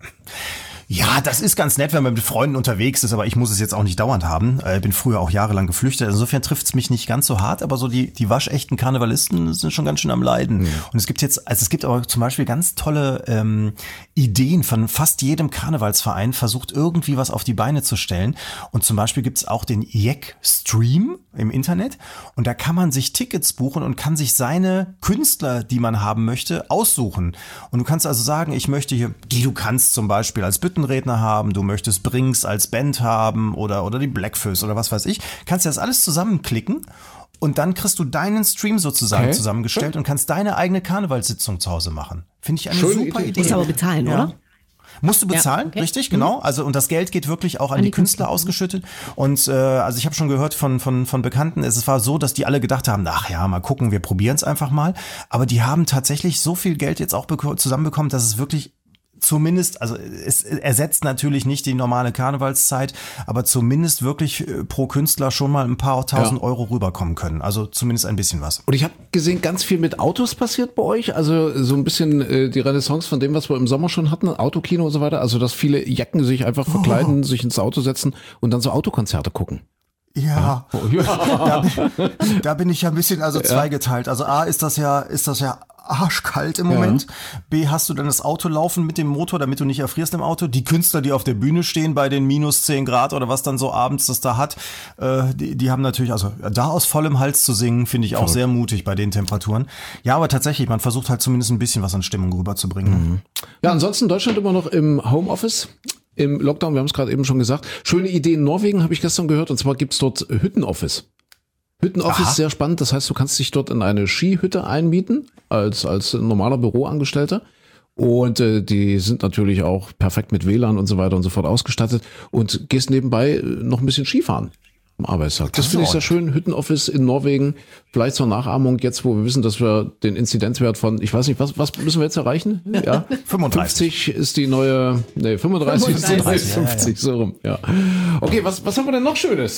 Ja, das ist ganz nett, wenn man mit Freunden unterwegs ist, aber ich muss es jetzt auch nicht dauernd haben. Ich bin früher auch jahrelang geflüchtet. Insofern trifft es mich nicht ganz so hart, aber so die, die waschechten Karnevalisten sind schon ganz schön am Leiden. Mhm. Und es gibt jetzt, also es gibt aber zum Beispiel ganz tolle ähm, Ideen von fast jedem Karnevalsverein, versucht irgendwie was auf die Beine zu stellen. Und zum Beispiel gibt es auch den Jack-Stream im Internet. Und da kann man sich Tickets buchen und kann sich seine Künstler, die man haben möchte, aussuchen. Und du kannst also sagen, ich möchte hier, die du kannst zum Beispiel als Bütten Redner haben, du möchtest Brinks als Band haben oder, oder die Blackfoes oder was weiß ich, kannst du das alles zusammenklicken und dann kriegst du deinen Stream sozusagen okay. zusammengestellt und kannst deine eigene Karnevalssitzung zu Hause machen. Finde ich eine Schöne super Idee.
Idee. Musst aber bezahlen,
ja.
oder?
Musst du bezahlen, ja, okay. richtig, genau. Also und das Geld geht wirklich auch an, an die, die Künstler, Künstler ausgeschüttet. Und äh, also ich habe schon gehört von von von Bekannten, es war so, dass die alle gedacht haben, ach ja, mal gucken, wir probieren es einfach mal. Aber die haben tatsächlich so viel Geld jetzt auch beko- zusammenbekommen, dass es wirklich zumindest, also es ersetzt natürlich nicht die normale Karnevalszeit, aber zumindest wirklich pro Künstler schon mal ein paar tausend ja. Euro rüberkommen können. Also zumindest ein bisschen was.
Und ich habe gesehen, ganz viel mit Autos passiert bei euch. Also so ein bisschen äh, die Renaissance von dem, was wir im Sommer schon hatten, Autokino und so weiter. Also dass viele Jacken sich einfach verkleiden, oh. sich ins Auto setzen und dann so Autokonzerte gucken.
Ja, oh, ja. Da, bin, da bin ich ja ein bisschen also zweigeteilt. Also A ist das ja, ist das ja arschkalt im Moment. Ja. B, hast du dann das Auto laufen mit dem Motor, damit du nicht erfrierst im Auto. Die Künstler, die auf der Bühne stehen bei den minus zehn Grad oder was dann so abends das da hat, äh, die, die haben natürlich, also da aus vollem Hals zu singen, finde ich auch Verrückt. sehr mutig bei den Temperaturen. Ja, aber tatsächlich, man versucht halt zumindest ein bisschen was an Stimmung rüberzubringen.
Mhm. Ja, ansonsten Deutschland immer noch im Homeoffice. Im Lockdown, wir haben es gerade eben schon gesagt. Schöne Idee in Norwegen habe ich gestern gehört, und zwar gibt's dort Hüttenoffice. Hüttenoffice ist sehr spannend, das heißt, du kannst dich dort in eine Skihütte einmieten, als als normaler Büroangestellter. Und äh, die sind natürlich auch perfekt mit W L A N und so weiter und so fort ausgestattet und gehst nebenbei noch ein bisschen Skifahren am Arbeitstag. Das, das finde ich sehr schön. Hüttenoffice in Norwegen, vielleicht zur Nachahmung jetzt, wo wir wissen, dass wir den Inzidenzwert von, ich weiß nicht, was was müssen wir jetzt erreichen? Ja,
fünfunddreißig
fünfzig ist die neue, nee, fünfunddreißig, fünfunddreißig ist die neue fünfzig,
ja, ja.
so rum. Ja. Okay, was was haben wir denn noch Schönes?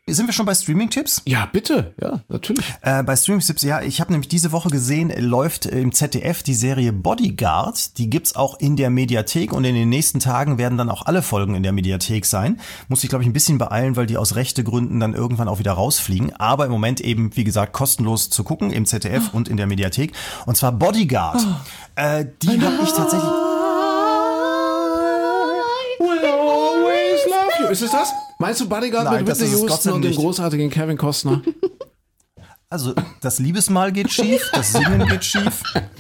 Sind wir schon bei Streaming-Tipps?
Ja, bitte. Ja, natürlich.
Äh, bei Streaming-Tipps, ja, ich habe nämlich diese Woche gesehen, läuft im Z D F die Serie Bodyguard. Die gibt's auch in der Mediathek und in den nächsten Tagen werden dann auch alle Folgen in der Mediathek sein. Muss ich, glaube ich, ein bisschen beeilen, weil die aus Rechtegründen dann irgendwann auch wieder rausfliegen. Aber im Moment eben, wie gesagt, kostenlos zu gucken im Z D F oh. und in der Mediathek. Und zwar Bodyguard. Oh. Äh, die habe ich tatsächlich...
Ist es das? Meinst du Bodyguard
Nein,
mit Whitney Houston und dem großartigen Kevin Costner?
Also das Liebesmahl geht schief, das Singen geht schief.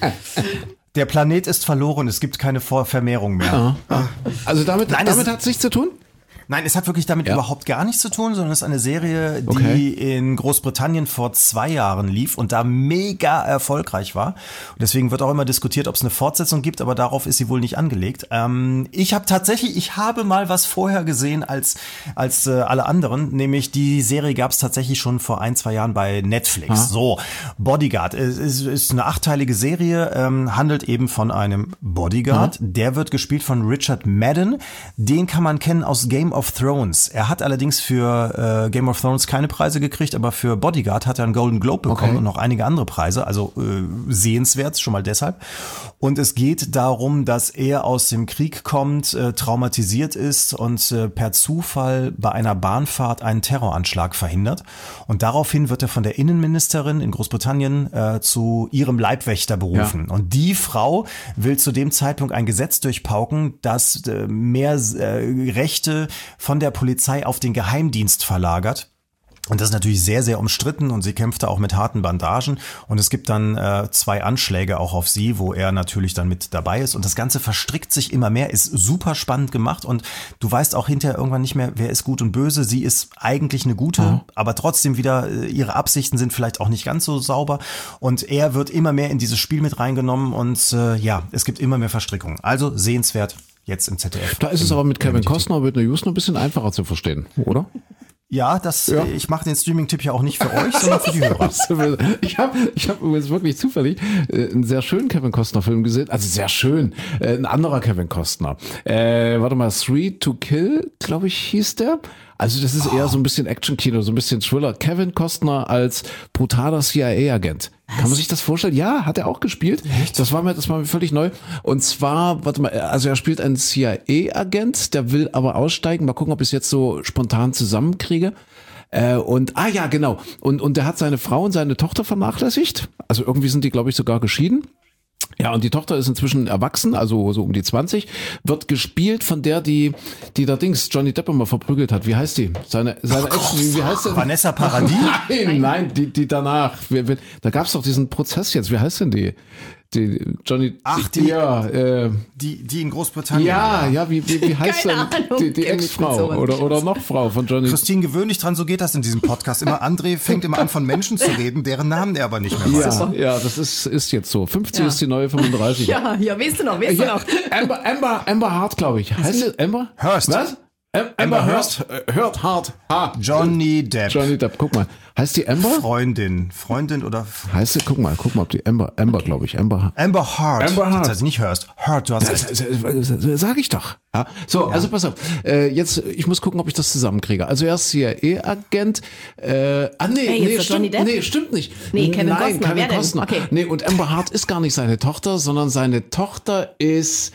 Der Planet ist verloren, es gibt keine Vermehrung mehr.
Ah. Also damit, damit hat es nichts zu tun?
Nein, es hat wirklich damit ja. überhaupt gar nichts zu tun, sondern es ist eine Serie, die
okay.
in Großbritannien vor zwei Jahren lief und da mega erfolgreich war. Und deswegen wird auch immer diskutiert, ob es eine Fortsetzung gibt, aber darauf ist sie wohl nicht angelegt. Ähm, ich habe tatsächlich, ich habe mal was vorher gesehen als als äh, alle anderen, nämlich die Serie gab es tatsächlich schon vor ein, zwei Jahren bei Netflix. Ah. So, Bodyguard ist, ist, ist eine achteilige Serie, ähm, handelt eben von einem Bodyguard. Mhm. Der wird gespielt von Richard Madden. Den kann man kennen aus Game of Thrones. Er hat allerdings für äh, Game of Thrones keine Preise gekriegt, aber für Bodyguard hat er einen Golden Globe bekommen okay. und noch einige andere Preise, also äh, sehenswert, schon mal deshalb. Und es geht darum, dass er aus dem Krieg kommt, äh, traumatisiert ist und äh, per Zufall bei einer Bahnfahrt einen Terroranschlag verhindert. Und daraufhin wird er von der Innenministerin in Großbritannien äh, zu ihrem Leibwächter berufen. Ja. Und die Frau will zu dem Zeitpunkt ein Gesetz durchpauken, das äh, mehr äh, Rechte von der Polizei auf den Geheimdienst verlagert. Und das ist natürlich sehr, sehr umstritten und sie kämpfte auch mit harten Bandagen und es gibt dann äh, zwei Anschläge auch auf sie, wo er natürlich dann mit dabei ist und das Ganze verstrickt sich immer mehr, ist super spannend gemacht und du weißt auch hinterher irgendwann nicht mehr, wer ist gut und böse. Sie ist eigentlich eine gute, mhm. aber trotzdem wieder, äh, ihre Absichten sind vielleicht auch nicht ganz so sauber und er wird immer mehr in dieses Spiel mit reingenommen und äh, ja, es gibt immer mehr Verstrickungen. Also sehenswert. Jetzt im Z D F.
Da ist es aber mit Kevin Costner und Whitney Houston ein bisschen einfacher zu verstehen, oder?
Ja, das, ja. ich mache den Streaming-Tipp ja auch nicht für euch, sondern für die Hörer.
Ich habe ich hab übrigens wirklich zufällig äh, einen sehr schönen Kevin Costner-Film gesehen. Also sehr schön. Äh, ein anderer Kevin Costner. Äh, warte mal, Three to Kill, glaube ich, hieß der. Also das ist oh. eher so ein bisschen Action-Kino, so ein bisschen Thriller. Kevin Costner als brutaler C I A-Agent. Kann man sich das vorstellen? Ja, hat er auch gespielt. Echt? Das war mir, das war mir völlig neu. Und zwar, warte mal, also er spielt einen C I A-Agent, der will aber aussteigen. Mal gucken, ob ich es jetzt so spontan zusammenkriege. Äh, und, ah ja, genau. Und, und der hat seine Frau und seine Tochter vernachlässigt. Also irgendwie sind die, glaube ich, sogar geschieden. Ja, und die Tochter ist inzwischen erwachsen, also so um die zwanzig, wird gespielt von der, die, die da Dings, Johnny Depp immer verprügelt hat. Wie heißt die? Seine, seine
oh
Ex, wie, wie heißt die?
Vanessa Paradis?
Nein, nein, die, die danach. Wir, wir, da gab's doch diesen Prozess jetzt. Wie heißt denn die? Die Johnny.
Ach, die,
ja, äh,
die, die in Großbritannien.
Ja, ja, wie, wie, wie heißt
Keine
denn
Ahnung,
die, die Ex-Frau oder, oder noch Frau von Johnny?
Christine, gewöhn dich dran, so geht das in diesem Podcast. Immer André fängt immer an, von Menschen zu reden, deren Namen er aber nicht mehr weiß.
Ja, ja, das ist, ist jetzt so. fünfzig
ja.
ist die neue fünfunddreißig.
Ja, ja, weißt du noch, weißt
ja,
du noch.
Amber, Amber, Amber Hart, glaube ich. Heißt sie Amber?
Hurst.
Was? Amber Hurst, Hurt Hart. Ah,
Johnny Depp.
Johnny Depp, guck mal. Heißt die Amber?
Freundin. Freundin oder...
Heißt sie, guck mal, guck mal, ob die Amber, Amber, glaube ich, Amber.
Amber Hart.
Amber Hart.
Das heißt nicht Hurst. Hurt, du hast
recht. Sag ich doch. Ja. So, ja. Also pass auf. Äh, jetzt, ich muss gucken, ob ich das zusammenkriege. Also er ist C I A-Agent. Äh, ah, nee,
hey,
nee, stimmt, nee, stimmt nicht.
Nee, Kevin
Nein,
Costner.
Kevin Costner. Okay. Nee, und Amber Hart ist gar nicht seine Tochter, sondern seine Tochter ist...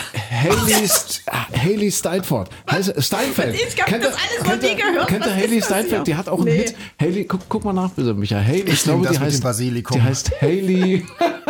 Haley, Haley Steinfeld. Heißt, Steinfeld.
Ich hab das alles von dir gehört.
Kennt ihr Haley Steinfeld? Die hat auch einen nee. Hit. Haley, guck, guck mal nach, bitte, Micha. Haley, ich, ich glaube, die heißt, die heißt Haley,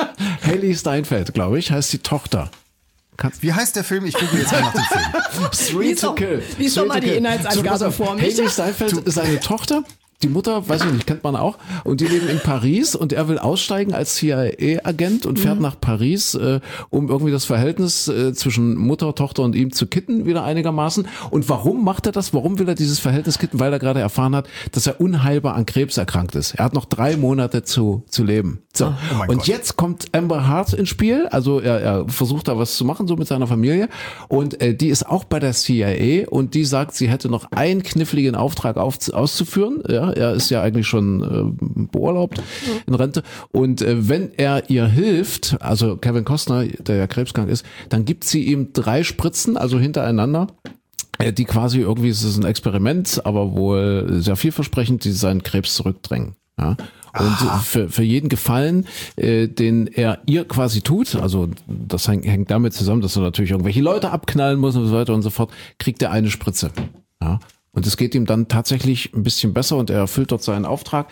Haley Steinfeld, glaube ich, heißt die Tochter.
Kannst Wie heißt der Film? Ich gucke jetzt mal nach dem
Film. Three to Kill. Wie ist doch mal die Inhaltsangabe so, vor mich?
Haley Steinfeld ist seine Tochter. Die Mutter, weiß ich nicht, kennt man auch. Und die leben in Paris und er will aussteigen als C I A-Agent und fährt mhm. nach Paris, äh, um irgendwie das Verhältnis äh, zwischen Mutter, Tochter und ihm zu kitten, wieder einigermaßen. Und warum macht er das? Warum will er dieses Verhältnis kitten? Weil er gerade erfahren hat, dass er unheilbar an Krebs erkrankt ist. Er hat noch drei Monate zu, zu leben. So. Oh und Gott. Jetzt kommt Amber Hart ins Spiel. Also er, er versucht da was zu machen, so mit seiner Familie. Und äh, die ist auch bei der C I A und die sagt, sie hätte noch einen kniffligen Auftrag auf, auszuführen. Ja, er ist ja eigentlich schon äh, beurlaubt in Rente. Und äh, wenn er ihr hilft, also Kevin Costner, der ja krebskrank ist, dann gibt sie ihm drei Spritzen, also hintereinander, die quasi irgendwie, es ist ein Experiment, aber wohl sehr vielversprechend, die seinen Krebs zurückdrängen. Ja. Und für, für jeden Gefallen, äh, den er ihr quasi tut, also das hängt, hängt damit zusammen, dass er natürlich irgendwelche Leute abknallen muss und so weiter und so fort, kriegt er eine Spritze. Ja. Und es geht ihm dann tatsächlich ein bisschen besser und er erfüllt dort seinen Auftrag.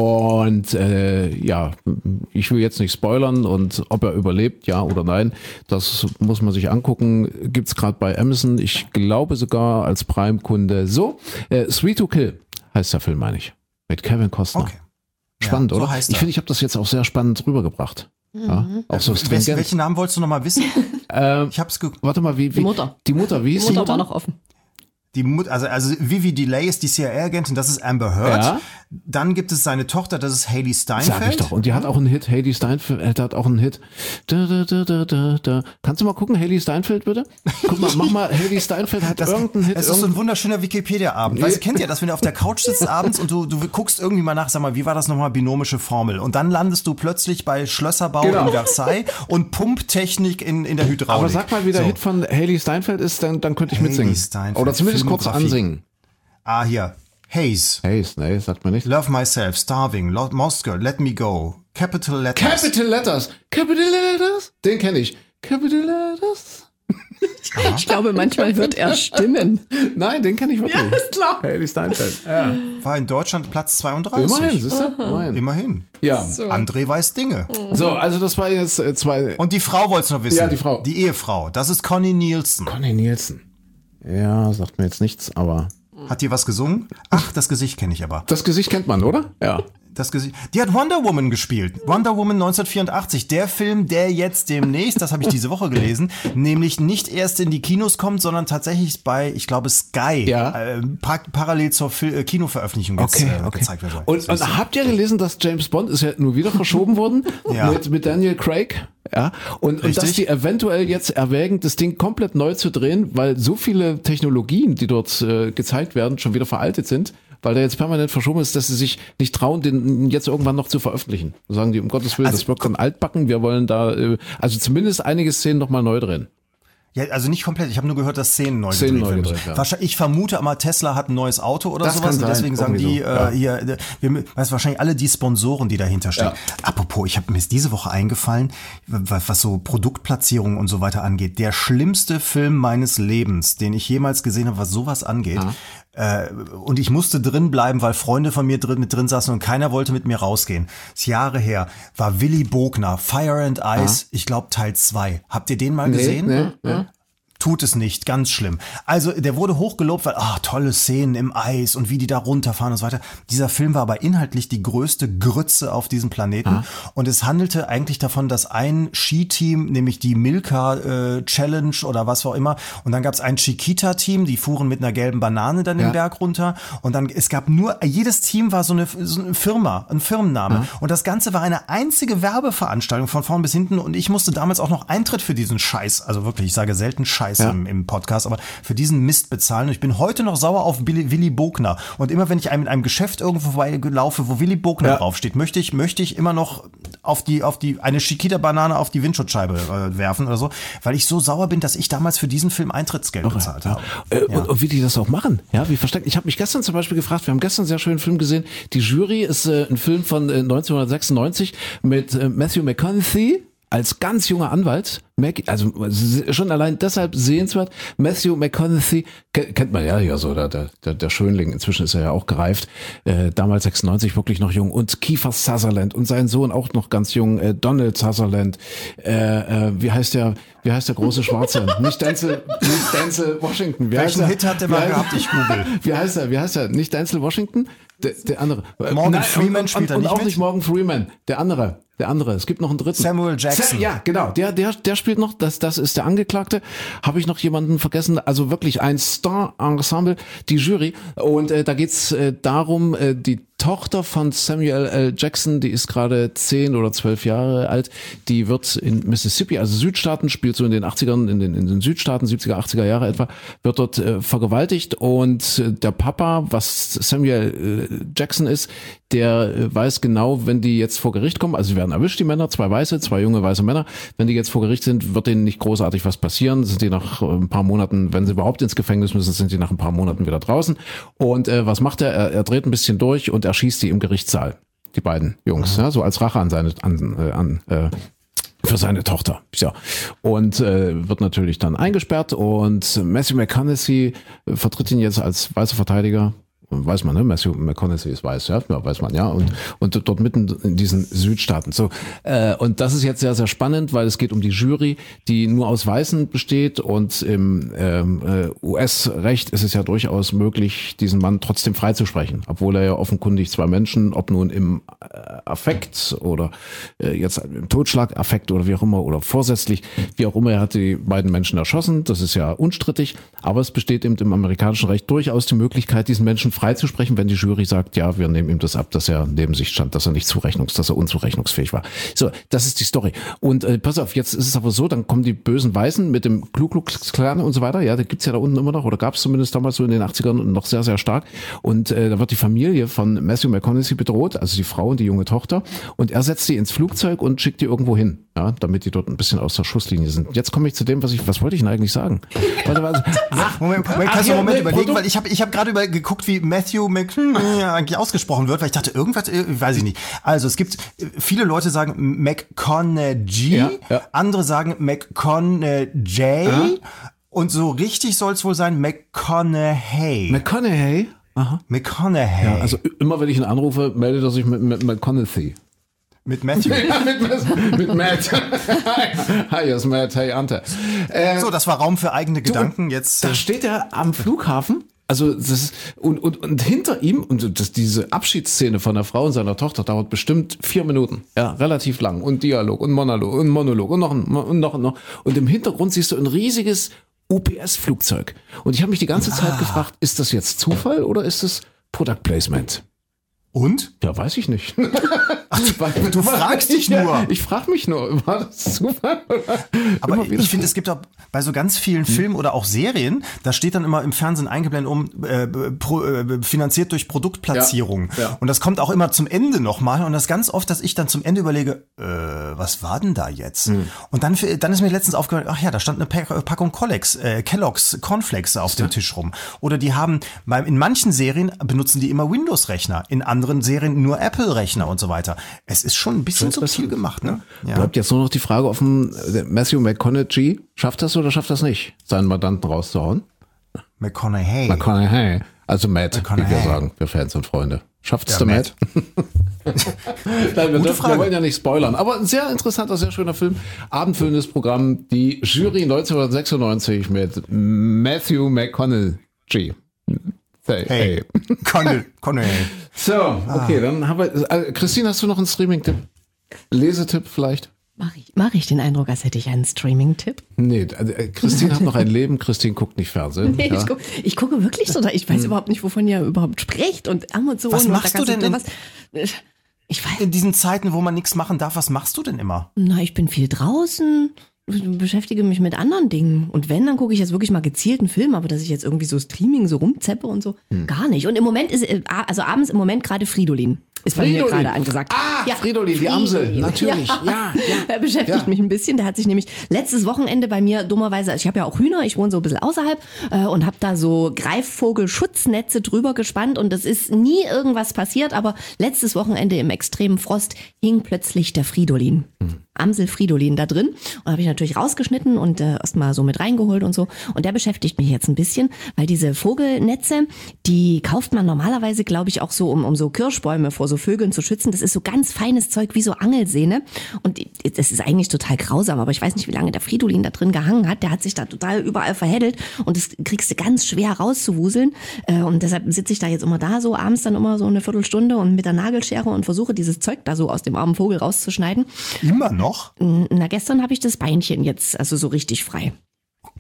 Und äh, ja, ich will jetzt nicht spoilern und ob er überlebt, ja oder nein, das muss man sich angucken. Gibt's gerade bei Amazon, ich glaube sogar als Prime-Kunde. So, äh, Sweet to Kill heißt der Film, meine ich. Mit Kevin Costner. Okay. Spannend, ja, so oder? Ich finde, ich habe das jetzt auch sehr spannend rübergebracht. Mhm. Ja, auch so
Welchen, welchen Namen wolltest du noch mal wissen?
ähm, ich hab's ge- Warte mal, wie, wie?
Die Mutter.
Die Mutter, wie hieß
die
die
Mutter?
Mutter?
war noch offen.
Die Mut, also, also Vivi Delay ist die C I A-Agentin, das ist Amber Heard. Ja. Dann gibt es seine Tochter, das ist Haley Steinfeld.
Sag ich doch. Und die hat auch einen Hit. Haley Steinfeld hat auch einen Hit. Da, da, da, da, da, da. Kannst du mal gucken, Haley Steinfeld bitte? Guck mal, mach mal, Haley Steinfeld hat das, irgendeinen Hit.
Es ist so ein wunderschöner Wikipedia-Abend. Weißt du, kennt ihr das, wenn du auf der Couch sitzt abends und du, du guckst irgendwie mal nach, sag mal, wie war das nochmal, binomische Formel? Und dann landest du plötzlich bei Schlösserbau genau. in Versailles und Pumptechnik in, in der Hydraulik.
Aber sag mal, wie der so. Hit von Haley Steinfeld ist, dann, dann könnte ich
Haley
mitsingen.
Steinfeld,
oder zumindest kurz ansingen.
Ah, hier. Haze.
Haze, nee, sagt man nicht.
Love Myself, Starving, Lo- Moscow, Let Me Go, Capital Letters.
Capital Letters. Capital Letters. Den kenne ich. Capital Letters.
Ich glaube, manchmal wird er stimmen.
Nein, den kenne ich wirklich.
Ja, ist klar.
Haley Steinfeld. Ja.
War in Deutschland Platz zweiunddreißig.
Immerhin, siehst du? Immerhin.
Immerhin.
Ja.
So. André weiß Dinge.
So, also das war jetzt äh, zwei.
Und die Frau wolltest du noch wissen.
Ja, die Frau.
Die Ehefrau. Das ist Connie Nielsen.
Connie Nielsen. Ja, sagt mir jetzt nichts, aber...
Hat die was gesungen? Ach, das Gesicht kenne ich aber.
Das Gesicht kennt man, oder? Ja.
Das Gesicht. Die hat Wonder Woman gespielt. Wonder Woman neunzehnhundertvierundachtzig. Der Film, der jetzt demnächst, das habe ich diese Woche gelesen, nämlich nicht erst in die Kinos kommt, sondern tatsächlich bei, ich glaube, Sky
ja.
äh, par- parallel zur Fil- äh, Kinoveröffentlichung jetzt,
okay,
äh,
okay.
gezeigt wird.
Und, und habt ihr gelesen, dass James Bond ist ja nur wieder verschoben worden
ja.
mit, mit Daniel Craig? Ja, und, und dass die eventuell jetzt erwägen, das Ding komplett neu zu drehen, weil so viele Technologien, die dort äh, gezeigt werden, schon wieder veraltet sind, weil der jetzt permanent verschoben ist, dass sie sich nicht trauen, den jetzt irgendwann noch zu veröffentlichen. Sagen die, um Gottes Willen, also, das wirkt dann altbacken, wir wollen da, äh, also zumindest einige Szenen nochmal neu drehen.
Ja, also nicht komplett. Ich habe nur gehört, dass Szenen neu
Szenen
gedreht
neu
werden.
gedreht, ja.
Wahrscheinlich, ich vermute aber, Tesla hat ein neues Auto oder
das
sowas. Und deswegen sagen die,
so. ja.
äh, hier, wir, weißt wahrscheinlich alle die Sponsoren, die dahinter stehen. Ja. Apropos, ich habe mir ist diese Woche eingefallen, was, was so Produktplatzierung und so weiter angeht. Der schlimmste Film meines Lebens, den ich jemals gesehen habe, was sowas angeht. Ja. Äh, und ich musste drin bleiben, weil Freunde von mir drin, mit drin saßen und keiner wollte mit mir rausgehen. Das ist Jahre her. War Willy Bogner, Fire and Ice, ja. ich glaube Teil zwei. Habt ihr den mal
nee,
gesehen?
Nee, nee.
Tut es nicht, ganz schlimm. Also der wurde hochgelobt, weil, ah, tolle Szenen im Eis und wie die da runterfahren und so weiter. Dieser Film war aber inhaltlich die größte Grütze auf diesem Planeten. Ah. Und es handelte eigentlich davon, dass ein Skiteam, nämlich die Milka äh, Challenge oder was auch immer, und dann gab es ein Chiquita-Team, die fuhren mit einer gelben Banane dann ja. den Berg runter. Und dann, es gab nur, jedes Team war so eine, so eine Firma, ein Firmenname. Ah. Und das Ganze war eine einzige Werbeveranstaltung von vorn bis hinten. Und ich musste damals auch noch Eintritt für diesen Scheiß, also wirklich, ich sage selten Scheiß, Ja. Im, im Podcast, aber für diesen Mist bezahlen. Und ich bin heute noch sauer auf Billy, Willy Bogner. Und immer wenn ich einem, mit einem Geschäft irgendwo vorbeilaufe, wo Willy Bogner ja. draufsteht, möchte ich, möchte ich immer noch auf die, auf die, eine Chiquita-Banane auf die Windschutzscheibe äh, werfen oder so, weil ich so sauer bin, dass ich damals für diesen Film Eintrittsgeld okay. bezahlt habe.
Äh, ja. und, und wie die das auch machen, ja, wie versteckt. Ich habe mich gestern zum Beispiel gefragt, wir haben gestern einen sehr schönen Film gesehen. Die Jury ist äh, ein Film von äh, neunzehnhundertsechsundneunzig mit äh, Matthew McConaughey als ganz junger Anwalt, also schon allein deshalb sehenswert. Matthew McConaughey kennt man ja, ja so der, der, der Schönling. Inzwischen ist er ja auch gereift. Äh, damals sechsundneunzig wirklich noch jung. Und Kiefer Sutherland und sein Sohn auch noch ganz jung. Äh, Donald Sutherland. Äh, äh, wie heißt der? Wie heißt der große Schwarze? nicht Denzel, nicht Denzel Washington. Wie
Welchen Hit hat der mal gehabt? Ich google.
Wie heißt er? Wie heißt er? Nicht Denzel Washington? Der, der andere.
Morgan Nein, Freeman
und,
spielt
und,
er nicht
und auch
mit?
nicht Morgan Freeman. Der andere. Der andere. Es gibt noch einen dritten.
Samuel Jackson.
Sam, ja, genau. Der, der, der spielt noch. Das, das ist der Angeklagte. Habe ich noch jemanden vergessen? Also wirklich ein Star-Ensemble, die Jury. Und äh, da geht's äh, darum, äh, die Tochter von Samuel L. Jackson, die ist gerade zehn oder zwölf Jahre alt, die wird in Mississippi, also Südstaaten, spielt so in den achtzigern, in den, in den Südstaaten, siebziger, achtziger Jahre etwa, wird dort äh, vergewaltigt und äh, der Papa, was Samuel äh, Jackson ist, der äh, weiß genau, wenn die jetzt vor Gericht kommen, also sie werden erwischt, die Männer, zwei weiße, zwei junge weiße Männer, wenn die jetzt vor Gericht sind, wird denen nicht großartig was passieren, sind die nach ein paar Monaten, wenn sie überhaupt ins Gefängnis müssen, sind die nach ein paar Monaten wieder draußen und äh, was macht er? er? Er dreht ein bisschen durch und erschießt die im Gerichtssaal, die beiden Jungs, ja, so als Rache an seine, an, äh, an äh, für seine Tochter. Ja. Und äh, wird natürlich dann eingesperrt und Matthew McConaughey vertritt ihn jetzt als weißer Verteidiger. Weiß man, ne? Matthew McConaughey ist weiß, ja, ja, weiß man, ja. Und und dort mitten in diesen Südstaaten. So äh, und das ist jetzt sehr, sehr spannend, weil es geht um die Jury, die nur aus Weißen besteht und im ähm, äh, U S-Recht ist es ja durchaus möglich, diesen Mann trotzdem freizusprechen, obwohl er ja offenkundig zwei Menschen, ob nun im äh, Affekt oder äh, jetzt im Totschlagaffekt oder wie auch immer oder vorsätzlich, wie auch immer, er hat die beiden Menschen erschossen. Das ist ja unstrittig, aber es besteht eben im amerikanischen Recht durchaus die Möglichkeit, diesen Menschen freizusprechen, wenn die Jury sagt, ja, wir nehmen ihm das ab, dass er neben sich stand, dass er nicht zurechnungs, dass er unzurechnungsfähig war. So, das ist die Story. Und äh, pass auf, jetzt ist es aber so, dann kommen die bösen Weißen mit dem Ku Klux Klan und so weiter. Ja, da gibt's ja da unten immer noch, oder gab es zumindest damals so in den achtzigern noch sehr, sehr stark. Und äh, da wird die Familie von Matthew McConaughey bedroht, also die Frau und die junge Tochter. Und er setzt die ins Flugzeug und schickt die irgendwo hin, ja, damit die dort ein bisschen aus der Schusslinie sind. Jetzt komme ich zu dem, was ich, was wollte ich denn eigentlich sagen? Warte, warte.
Ach, Moment, Moment, kannst du einen Moment überlegen, weil ich habe ich hab gerade über geguckt, wie Matthew McConaughey eigentlich ausgesprochen wird, weil ich dachte, irgendwas, weiß ich nicht. Also es gibt, viele Leute sagen McConaughey, ja, ja. Andere sagen McConaughey ja. Und so richtig soll es wohl sein McConaughey.
McConaughey? Aha.
McConaughey.
Ja, also immer wenn ich ihn anrufe, meldet er sich mit, mit McConaughey.
Mit Matthew.
Ja, mit, mit Matt. Hi, hier ist Matt. Hey, Ante.
Äh, so, das war Raum für eigene du, Gedanken. Jetzt.
Da steht er am Flughafen. Also das ist, und, und, und hinter ihm, und das, diese Abschiedsszene von der Frau und seiner Tochter dauert bestimmt vier Minuten. Ja, relativ lang. Und Dialog und Monolog und Monolog und noch ein, und noch und noch. Und im Hintergrund siehst du ein riesiges U P S-Flugzeug. Und ich habe mich die ganze Zeit ah. gefragt, ist das jetzt Zufall oder ist es Product Placement?
Und?
Ja, weiß ich nicht.
Ach, du, du fragst dich nur.
Ja, ich frage mich nur, war das Zufall?
Aber ich finde, es gibt auch bei so ganz vielen Filmen oder auch Serien, da steht dann immer im Fernsehen eingeblendet um, äh, pro, äh, finanziert durch Produktplatzierung. Ja, ja. Und das kommt auch immer zum Ende nochmal. Und das ganz oft, dass ich dann zum Ende überlege, äh, was war denn da jetzt? Mhm. Und dann, dann ist mir letztens aufgefallen, ach ja, da stand eine Packung Collex, äh, Kellogg's Cornflakes auf dem Tisch rum. Oder die haben, in manchen Serien benutzen die immer Windows-Rechner, in anderen Serien nur Apple-Rechner und so weiter. Es ist schon ein bisschen subtil gemacht, ne?
Ja. Bleibt jetzt nur noch die Frage offen, Matthew McConaughey, schafft das oder schafft das nicht, seinen Mandanten rauszuhauen?
McConaughey.
McConaughey. Also Matt, wie wir sagen, wir Fans und Freunde. Schafft es
ja,
der Matt? Nein, wir, dürfen, wir wollen ja nicht spoilern. Aber ein sehr interessanter, sehr schöner Film. Abendfüllendes Programm. Die Jury neunzehnhundertsechsundneunzig mit Matthew McConaughey. Hey,
hey. Connell, Connell.
So, okay, ah. dann haben wir. Also Christine, hast du noch einen Streaming-Tipp? Lesetipp vielleicht?
Mach ich, mach ich den Eindruck, als hätte ich einen Streaming-Tipp?
Nee, also Christine hat noch ein Leben, Christine guckt nicht Fernsehen.
Nee, ja. ich, guck, ich gucke wirklich so, ich weiß hm. überhaupt nicht, wovon ihr überhaupt spricht. Und Amazon
was machst
und
du denn? In,
was, ich weiß.
In diesen Zeiten, wo man nichts machen darf, was machst du denn immer?
Na, ich bin viel draußen. Beschäftige mich mit anderen Dingen. Und wenn, dann gucke ich jetzt wirklich mal gezielten Film, aber dass ich jetzt irgendwie so Streaming so rumzeppe und so, hm. gar nicht. Und im Moment ist, also abends im Moment gerade Fridolin. Ist bei mir gerade angesagt.
Ah, ja, Fridolin, die Amsel, natürlich. Ja, ja, ja.
Er beschäftigt ja. mich ein bisschen. Der hat sich nämlich letztes Wochenende bei mir dummerweise, ich habe ja auch Hühner, ich wohne so ein bisschen außerhalb äh, und habe da so Greifvogelschutznetze drüber gespannt und es ist nie irgendwas passiert, aber letztes Wochenende im extremen Frost hing plötzlich der Fridolin. Hm. Amsel Fridolin da drin und habe ich natürlich rausgeschnitten und äh, erstmal so mit reingeholt und so und der beschäftigt mich jetzt ein bisschen, weil diese Vogelnetze, die kauft man normalerweise, glaube ich, auch so, um, um so Kirschbäume vor so Vögeln zu schützen. Das ist so ganz feines Zeug wie so Angelsehne und das ist eigentlich total grausam, aber ich weiß nicht, wie lange der Fridolin da drin gehangen hat. Der hat sich da total überall verheddelt und das kriegst du ganz schwer rauszuwuseln äh, und deshalb sitze ich da jetzt immer da so abends dann immer so eine Viertelstunde und mit der Nagelschere und versuche dieses Zeug da so aus dem armen Vogel rauszuschneiden.
Immer noch?
Na, gestern habe ich das Beinchen jetzt also so richtig frei.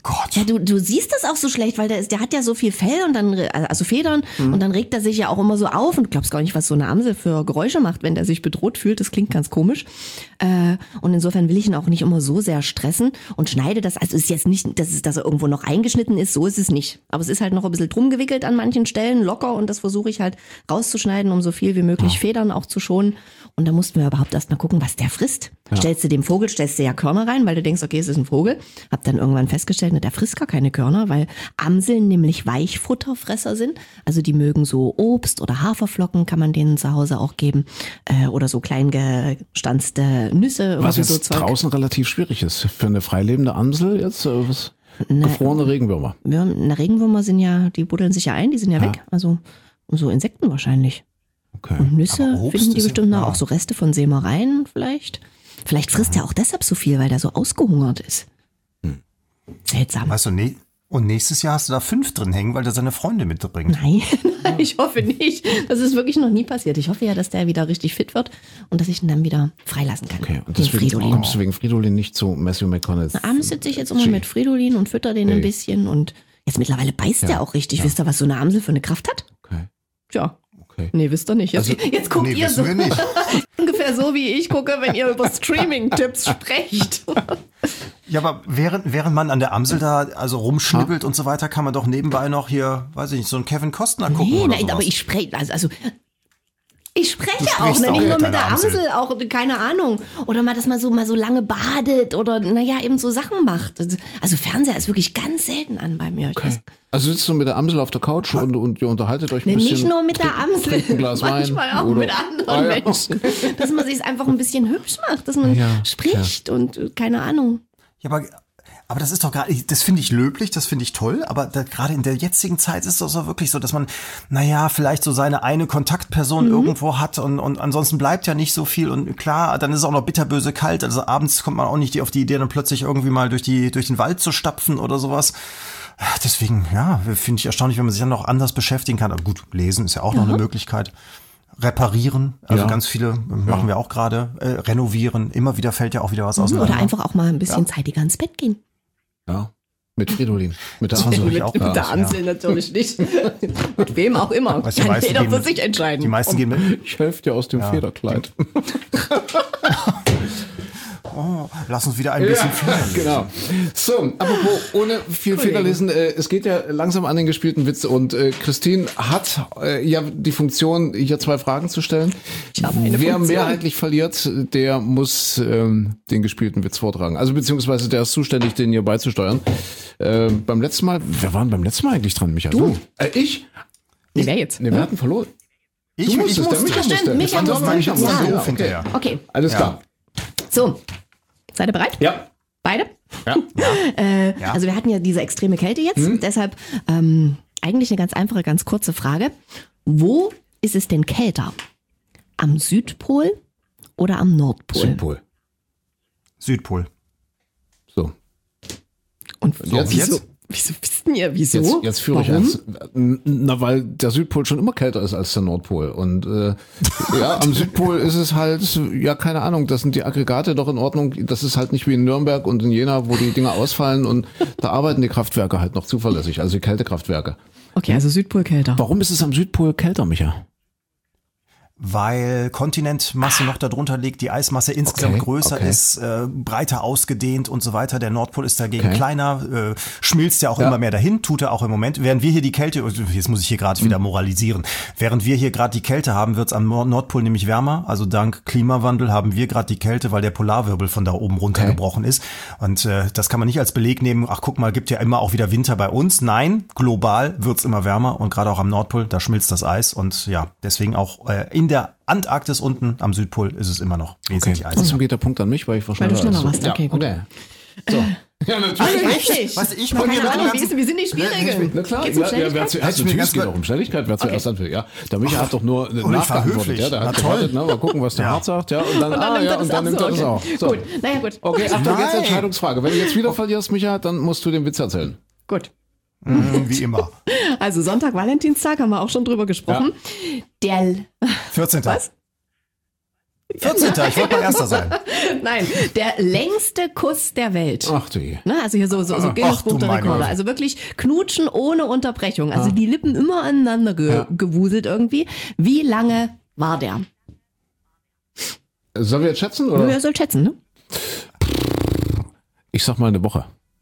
Gott.
Ja, du, du siehst das auch so schlecht, weil der, ist, der hat ja so viel Fell und dann, also Federn mhm. und dann regt er sich ja auch immer so auf und du glaubst gar nicht, was so eine Amsel für Geräusche macht, wenn der sich bedroht fühlt. Das klingt ganz komisch. Äh, und insofern will ich ihn auch nicht immer so sehr stressen und schneide das. Also ist jetzt nicht, dass, es, dass er irgendwo noch eingeschnitten ist, so ist es nicht. Aber es ist halt noch ein bisschen drum gewickelt an manchen Stellen, locker und das versuche ich halt rauszuschneiden, um so viel wie möglich ja. Federn auch zu schonen. Und da mussten wir überhaupt erst mal gucken, was der frisst. Ja. Stellst du dem Vogel, stellst du ja Körner rein, weil du denkst, okay, es ist ein Vogel. Hab dann irgendwann festgestellt, der frisst gar keine Körner, weil Amseln nämlich Weichfutterfresser sind. Also die mögen so Obst oder Haferflocken, kann man denen zu Hause auch geben. Äh, oder so klein gestanzte Nüsse.
Was jetzt
so
draußen relativ schwierig ist. Für eine freilebende Amsel jetzt, äh, was? Ne, gefrorene Regenwürmer.
Ja, na, Regenwürmer sind ja, die buddeln sich ja ein, die sind ja, ja. weg. Also so Insekten wahrscheinlich. Okay. Und Nüsse finden die bestimmt noch, ja. auch so Reste von Sämereien vielleicht. Vielleicht frisst er auch deshalb so viel, weil der so ausgehungert ist. Hm. Seltsam.
Weißt du, nee. Und nächstes Jahr hast du da fünf drin hängen, weil der seine Freunde mitbringt.
Nein, ich hoffe nicht. Das ist wirklich noch nie passiert. Ich hoffe ja, dass der wieder richtig fit wird und dass ich ihn dann wieder freilassen kann.
Okay, und deswegen kommst du wegen Fridolin nicht zu Matthew McConaughey.
Abends sitze ich jetzt immer mit Fridolin und fütter den hey. ein bisschen und jetzt mittlerweile beißt ja. der auch richtig. Ja. Wisst ihr, was so eine Amsel für eine Kraft hat? Okay. Tja. Okay. Nee, wisst ihr nicht. Jetzt, also, jetzt guckt nee, ihr so. Ungefähr so, wie ich gucke, wenn ihr über Streaming-Tipps sprecht.
Ja, aber während, während man an der Amsel da also rumschnibbelt ha? und so weiter, kann man doch nebenbei noch hier, weiß ich nicht, so einen Kevin Costner gucken nee, oder nein, sowas.
Aber ich spreche, also, also ich spreche auch, ne? Nicht nur mit der Amsel, Amsel, auch, keine Ahnung. Oder mal, dass man so mal so lange badet oder, naja, eben so Sachen macht. Also Fernseher ist wirklich ganz selten an bei mir.
Okay. Also sitzt du mit der Amsel auf der Couch und, und ihr unterhaltet euch ein nee, bisschen?
Nicht nur mit der Amsel,
ein Glas
manchmal
Wein,
auch oder? mit anderen ah, ja. Menschen. Dass man sich einfach ein bisschen hübsch macht, dass man ja, spricht ja. und keine Ahnung.
Ja, aber... Aber das ist doch gerade, das finde ich löblich, das finde ich toll, aber gerade in der jetzigen Zeit ist es doch wirklich so, dass man, naja, vielleicht so seine eine Kontaktperson mhm. irgendwo hat und, und ansonsten bleibt ja nicht so viel und klar, dann ist es auch noch bitterböse kalt, also abends kommt man auch nicht auf die Idee, dann plötzlich irgendwie mal durch die durch den Wald zu stapfen oder sowas. Deswegen, ja, finde ich erstaunlich, wenn man sich dann noch anders beschäftigen kann. Aber gut, lesen ist ja auch ja. noch eine Möglichkeit. Reparieren, also ja. ganz viele machen ja. wir auch gerade, äh, renovieren, immer wieder fällt ja auch wieder was auseinander.
Oder einfach auch mal ein bisschen ja. zeitiger ins Bett gehen.
Ja, mit Fridolin. Mit der Amsel.
mit,
auch
mit der Amsel ja. natürlich nicht. Mit wem auch immer.
Weißt, Kann jeder
für sich entscheiden.
Die meisten gehen mit.
Ich helfe dir aus dem ja. Federkleid.
Oh, lass uns wieder ein bisschen
ja, genau. So, apropos, ohne viel Kollegen. Federlesen, äh, es geht ja langsam an den gespielten Witz und äh, Christine hat äh, ja die Funktion, hier zwei Fragen zu stellen.
Ich habe eine
Wer
Funktion.
mehrheitlich verliert, der muss ähm, den gespielten Witz vortragen. Also beziehungsweise der ist zuständig, den hier beizusteuern. Äh, beim letzten Mal, wer war denn beim letzten Mal eigentlich dran, Micha?
Du.
Äh, ich?
Nee, wer jetzt?
Nee, wir hatten verloren.
Ich,
du musstest,
ich
der Micha musste.
Micha musste.
Micha musste.
Ja.
Okay.
okay.
Alles
ja.
klar.
So. Seid ihr bereit?
Ja.
Beide?
Ja.
äh,
ja.
Also wir hatten ja diese extreme Kälte jetzt, hm. deshalb ähm, eigentlich eine ganz einfache, ganz kurze Frage. Wo ist es denn kälter? Am Südpol oder am Nordpol?
Südpol.
Südpol.
So.
Und so,
jetzt,
wieso,
jetzt?
wieso wisst ihr, wieso?
Jetzt, jetzt führe ich eins. Na, weil der Südpol schon immer kälter ist als der Nordpol. Und äh, ja, am Südpol ist es halt, ja, keine Ahnung, das sind die Aggregate doch in Ordnung. Das ist halt nicht wie in Nürnberg und in Jena, wo die Dinger ausfallen und da arbeiten die Kraftwerke halt noch zuverlässig, also die Kältekraftwerke.
Okay, also Südpol kälter.
Warum ist es am Südpol kälter, Micha?
Weil Kontinentmasse noch darunter liegt, die Eismasse insgesamt okay, größer okay. ist, äh, breiter ausgedehnt und so weiter. Der Nordpol ist dagegen okay. kleiner, äh, schmilzt ja auch ja. immer mehr dahin, tut er auch im Moment. Während wir hier die Kälte, jetzt muss ich hier gerade mhm. wieder moralisieren, während wir hier gerade die Kälte haben, wird es am Nordpol nämlich wärmer. Also dank Klimawandel haben wir gerade die Kälte, weil der Polarwirbel von da oben runtergebrochen okay. ist. Und äh, das kann man nicht als Beleg nehmen, ach guck mal, gibt ja immer auch wieder Winter bei uns. Nein, global wird es immer wärmer und gerade auch am Nordpol, da schmilzt das Eis und ja, deswegen auch äh, in der Antarktis unten am Südpol ist es immer noch wesentlich
okay. eisig. Trotzdem geht der Punkt an mich, weil ich wahrscheinlich...
Weil du schneller warst, okay, gut.
Okay. So. Ja, natürlich.
Richtig.
Was ich
mal keine Ahnung, wie, ist, wie sind die Spielregeln?
Na klar, ja, ja, wer zuerst, natürlich geht auch um Schnelligkeit, wer zuerst okay. anfängt. Ja, der Micha hat doch nur nachgeantwortet. Ja, der hat gewartet, ne? Mal gucken, was der ja. Hart sagt. Ja, und dann, und dann, ah, ja, und dann nimmt er das auch. So.
Gut, naja, gut.
Okay, Achtung, jetzt Entscheidungsfrage. Wenn du jetzt wieder verlierst, Micha, dann musst du den Witz erzählen.
Gut.
Wie immer.
Also Sonntag, Valentinstag, haben wir auch schon drüber gesprochen.
Ja.
Der...
vierzehnten
Was?
vierzehnten Ich wollte mal Erster sein.
Nein, der längste Kuss der Welt.
Ach du je.
Ne, also hier so, so, so Guinness-Buch der Rekorde. Also wirklich knutschen ohne Unterbrechung. Also die Lippen immer aneinander ge- ja. gewuselt irgendwie. Wie lange war der?
Sollen wir jetzt schätzen? Oder?
Wer soll schätzen, ne?
Ich sag mal eine Woche.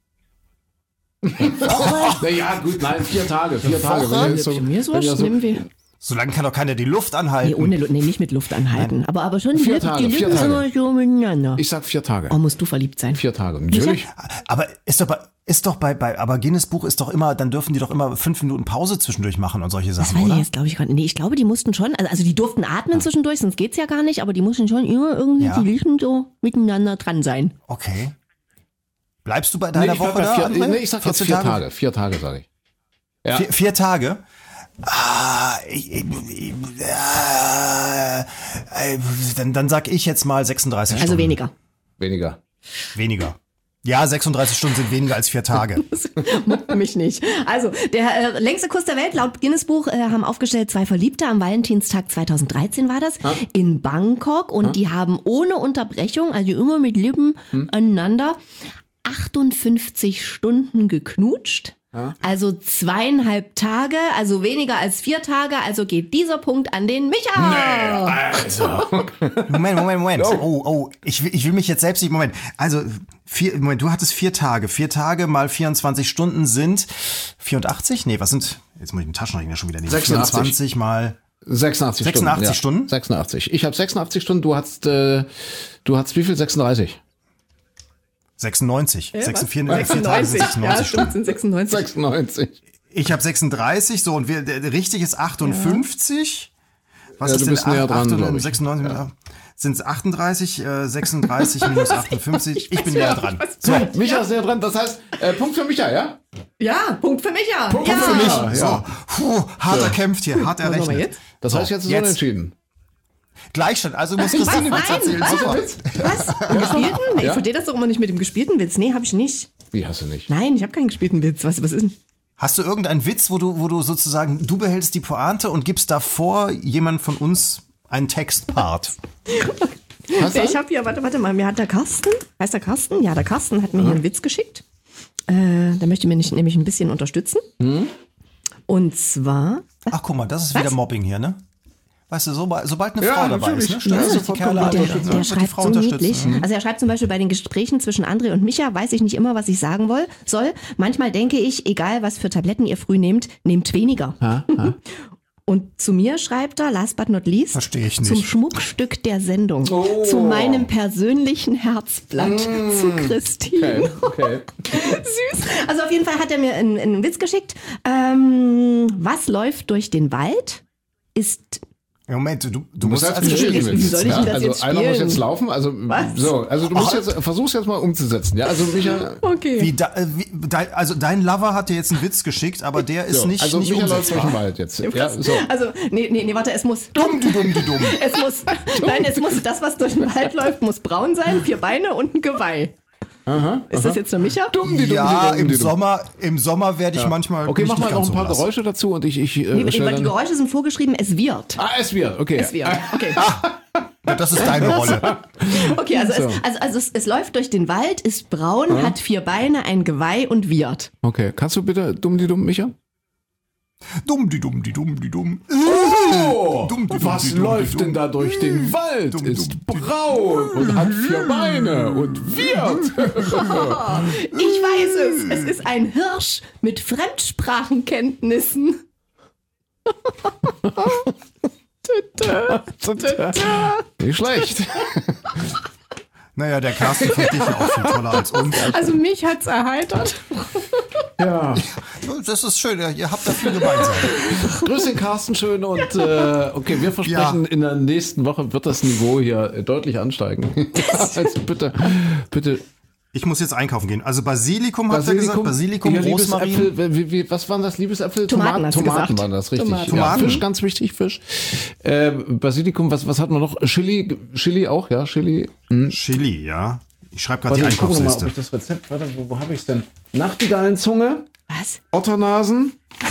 Naja, gut, nein, vier Tage. Vier Tage. Wenn so,
mir ist wurscht, so, nehmen wir.
So lange kann doch keiner die Luft anhalten.
Nee, ohne, nee nicht mit Luft anhalten. Aber, aber schon
vier
die,
Tage,
die
vier
Lippen
Tage.
immer so miteinander.
Ich sag vier Tage.
Oh, musst du verliebt sein.
Vier Tage, natürlich.
Aber ist doch bei, ist doch bei, bei aber Guinness Buch ist doch immer, dann dürfen die doch immer fünf Minuten Pause zwischendurch machen und solche Sachen,
das weiß
oder?
Ich jetzt, glaube ich, gar nicht. Nee, ich glaube, die mussten schon, also, also die durften atmen zwischendurch, sonst geht's ja gar nicht, aber die mussten schon immer irgendwie
Ja.
die Lippen so miteinander dran sein.
Okay. Bleibst du bei deiner
Nee, ich,
Woche
vier,
da? André?
nee, ich sag jetzt vier Tage? Tage. Vier Tage, sage ich. Ja.
Vier, vier Tage? Ah, ich, ich, ich, äh, äh, dann, dann sag ich jetzt mal sechsunddreißig
Also
Stunden.
weniger.
Weniger.
Weniger. Ja, sechsunddreißig Stunden sind weniger als vier Tage.
Mich nicht. Also, der äh, längste Kuss der Welt, laut Guinness-Buch, äh, haben aufgestellt zwei Verliebte. Am Valentinstag zweitausenddreizehn war das, ha? in Bangkok. Und ha? die haben ohne Unterbrechung, also immer mit Lippen hm? aneinander, achtundfünfzig Stunden geknutscht. Also zweieinhalb Tage, also weniger als vier Tage, also geht dieser Punkt an den Micha.
Nee, also.
Moment, Moment, Moment. Oh, oh, ich will, ich will mich jetzt selbst nicht, Moment. Also, vier, Moment, du hattest vier Tage. Vier Tage mal vierundzwanzig Stunden sind vierundachtzig? Nee, was sind, jetzt muss ich den Taschenrechner schon wieder nehmen.
sechsundachtzig.
vierundzwanzig mal
sechsundachtzig,
sechsundachtzig
Stunden.
Stunden?
Ja, sechsundachtzig. Ich habe sechsundachtzig Stunden, du hast, äh, du hast wie viel? sechsunddreißig.
sechsundneunzig.
Ja,
sechsundvierzig, vier Tage sind sechsundneunzig.
Ja, stimmt, sind sechsundneunzig.
sechsundneunzig.
Ich habe sechsunddreißig, so, und wir, der, der richtig ist achtundfünfzig. Was
ja,
ist
du
denn
bist näher dran,
acht, sechsundneunzig, ja. Sind es achtunddreißig, äh, sechsunddreißig minus achtundfünfzig. Ich bin näher dran.
So, Micha ist näher dran. Das heißt, äh, Punkt für Micha, ja?
Ja, Punkt für Micha.
Punkt
ja.
für mich.
Ja. So, puh, hart erkämpft hier, hart errechnet.
Jetzt?
Das heißt, jetzt ist es unentschieden.
Gleichstand, also muss Christine Witz erzählen. Super.
Was? Einen gespielten? Nee,
Ja?
Ich verstehe das doch immer nicht mit dem gespielten Witz. Nee, habe ich nicht.
Wie hast du nicht?
Nein, ich habe keinen gespielten Witz. Was, was ist denn?
Hast du irgendeinen Witz, wo du, wo du sozusagen, du behältst die Pointe und gibst davor jemand von uns einen Textpart?
Hast du? Ich habe hier, warte, warte mal, mir hat der Carsten, heißt der Carsten? Ja, der Carsten hat mir hier einen Witz geschickt. Äh, der möchte mir nicht, nämlich ein bisschen unterstützen. Hm? Und zwar...
Ach, guck mal, das ist was? wieder Mobbing hier, ne? Weißt du, so, sobald eine
ja,
Frau dabei ist, ne?
Ja,
die Kerle
der, der, der schreibt
die Frau
so niedlich.
Mhm.
Also er schreibt zum Beispiel bei den Gesprächen zwischen André und Micha, weiß ich nicht immer, was ich sagen woll, soll. Manchmal denke ich, egal was für Tabletten ihr früh nehmt, nehmt weniger.
Ha, ha.
Und zu mir schreibt er, last but not least,
Verstehe ich nicht.
zum Schmuckstück der Sendung,
oh.
zu meinem persönlichen Herzblatt, mm. zu Christine.
Okay, okay.
Süß. Also auf jeden Fall hat er mir einen, einen Witz geschickt. Ähm, was läuft durch den Wald, ist...
Moment, du, du,
du musst
musst
als
also, wie, wie soll ich
ja,
das
also
jetzt spielen?
einer muss jetzt laufen, also
Was?
so, also du musst jetzt versuch's jetzt mal umzusetzen, ja, also Micha.
Okay.
Wie da, wie, dein, also dein Lover hat dir jetzt einen Witz geschickt, aber der ist
so,
nicht
also
nicht
Micha läuft durch den
umsetzbar.
Wald jetzt. Ja, so.
Also nee, nee, nee, warte, es muss
Dumm, du dumm, du dumm.
es muss nein, es muss das, was durch den Wald läuft, muss braun sein, vier Beine und ein Geweih.
Aha,
ist
aha.
das jetzt für Micha?
Dumm, die dumm,
Ja,
die dumm,
im
die dumm.
Sommer, im Sommer werde ich
Ja.
manchmal.
Okay,
nicht
mach mal noch
ganz
ein paar
so lassen.
Geräusche dazu und ich ich äh,
Nee,
stell
weil die
dann-
Geräusche sind vorgeschrieben, es wird.
Ah, es wird, okay.
Es wird. Okay.
Ja, das ist deine Rolle.
Okay, also,
So.
es, also, also es, es läuft durch den Wald, ist braun, hat vier Beine, ein Geweih und wird.
Okay, kannst du bitte dumm die dumm, Micha?
Dumm, die dumm, die dumm, die dumm.
Oh,
Dumm, die dumm,
was
die dumm,
läuft
die
denn
dumm.
da durch den Wald?
Dumm,
Ist
dumm, die-
braun und hat vier Beine und wird.
Ich weiß es. Es ist ein Hirsch mit Fremdsprachenkenntnissen.
Nicht schlecht.
Naja, der Carsten findet dich ja auch viel toller als uns.
Also mich hat's erheitert.
Ja.
Das ist schön, ihr habt da viel gemeinsam.
Grüß den Carsten schön und äh, okay, wir versprechen,
Ja.
in der nächsten Woche wird das Niveau hier äh, deutlich ansteigen. Also bitte, bitte.
Ich muss jetzt einkaufen gehen. Also Basilikum, habt ihr gesagt? Basilikum,
ja,
Rosmarin.
Liebesäpfel, wie, wie, was waren das? Liebesäpfel?
Tomaten, hast du
Tomaten
gesagt.
waren das, richtig.
Tomaten.
Ja,
Tomaten?
Fisch, ganz wichtig, Fisch. Äh, Basilikum, was, was hat man noch? Chili, Chili auch, ja, Chili. Hm.
Chili, ja. Ich schreibe gerade die
Warte, ich gucke mal, ob
Einkaufsliste.
ich das Rezept, warte, wo, wo habe ich es denn? Nachtigallenzunge,
Was?
Otternasen,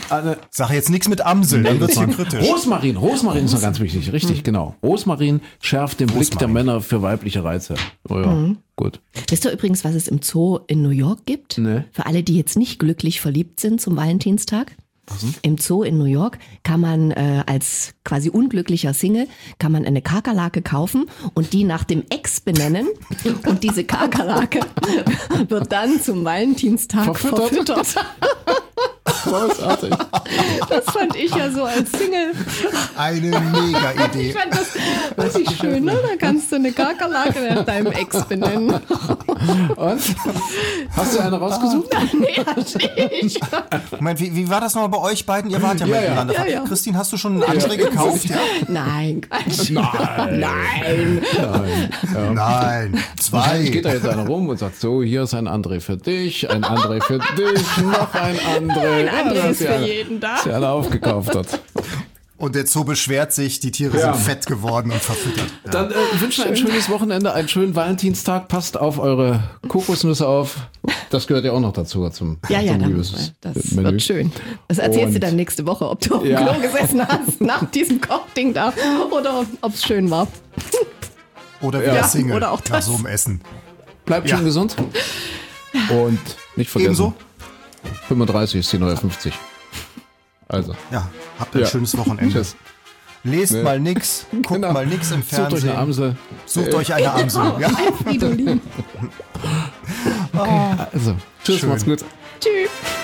Eine,
Sag jetzt nichts mit Amsel, dann wird's hier kritisch.
Rosmarin, Rosmarin ist noch ganz wichtig, richtig, hm. genau. Rosmarin schärft den Rosmarin. Blick der Männer für weibliche Reize. Oh ja, mhm. gut.
Wisst ihr übrigens, was es im Zoo in New York gibt?
Nee.
Für alle, die jetzt nicht glücklich verliebt sind zum Valentinstag? Im Zoo in New York kann man äh, als quasi unglücklicher Single kann man eine Kakerlake kaufen und die nach dem Ex benennen und diese Kakerlake wird dann zum Valentinstag verfüttert. verfüttert.
Großartig.
Das fand ich ja so als Single.
Eine mega Idee.
Ich fand das richtig schön, ne? Da kannst du eine Kakerlake nach deinem Ex benennen.
Und? Hast du eine rausgesucht?
Ah. Nee, hatte ich.
Moment, wie, wie war das nochmal bei euch beiden? Ihr wart ja, ja miteinander. Ja, ja. Christine, hast du schon eine andere
ja,
gekauft? Ja?
Nein, Quatsch.
Nein.
Nein.
Nein. Ja.
Nein. Zwei.
Geht da jetzt einer rum und sagt, so, hier ist ein André für dich, ein André für dich, noch ein André.
Ein André
ja,
ist für
alle,
jeden da.
Das er alle aufgekauft hat.
Und der Zoo beschwert sich, die Tiere ja. sind fett geworden und verfüttert. Ja.
Dann äh, wünschen wir ein schönes Wochenende, einen schönen Valentinstag. Passt auf eure Kokosnüsse auf. Das gehört ja auch noch dazu zum,
ja, ja,
zum
dann,
Liebes
das
Menü.
Wird schön. Das erzählst und, du dann nächste Woche, ob du auf dem ja. Klo gesessen hast nach diesem Kochding da oder ob es schön war.
Oder wieder
ja,
Single
oder auch das.
nach so einem Essen.
Bleibt ja. schön gesund. Und nicht vergessen, Ebenso. fünfunddreißig ist die neue fünfzig. Also.
Ja, habt ein ja. schönes Wochenende. Tschüss. Lest nee. mal nix, guckt genau. mal nix im Fernsehen.
Sucht euch eine Amsel.
Sucht äh. euch eine Amsel.
Genau.
Ja.
Ein Fridolin.
Okay, also. Tschüss,
Schön.
macht's gut.
Tschüss.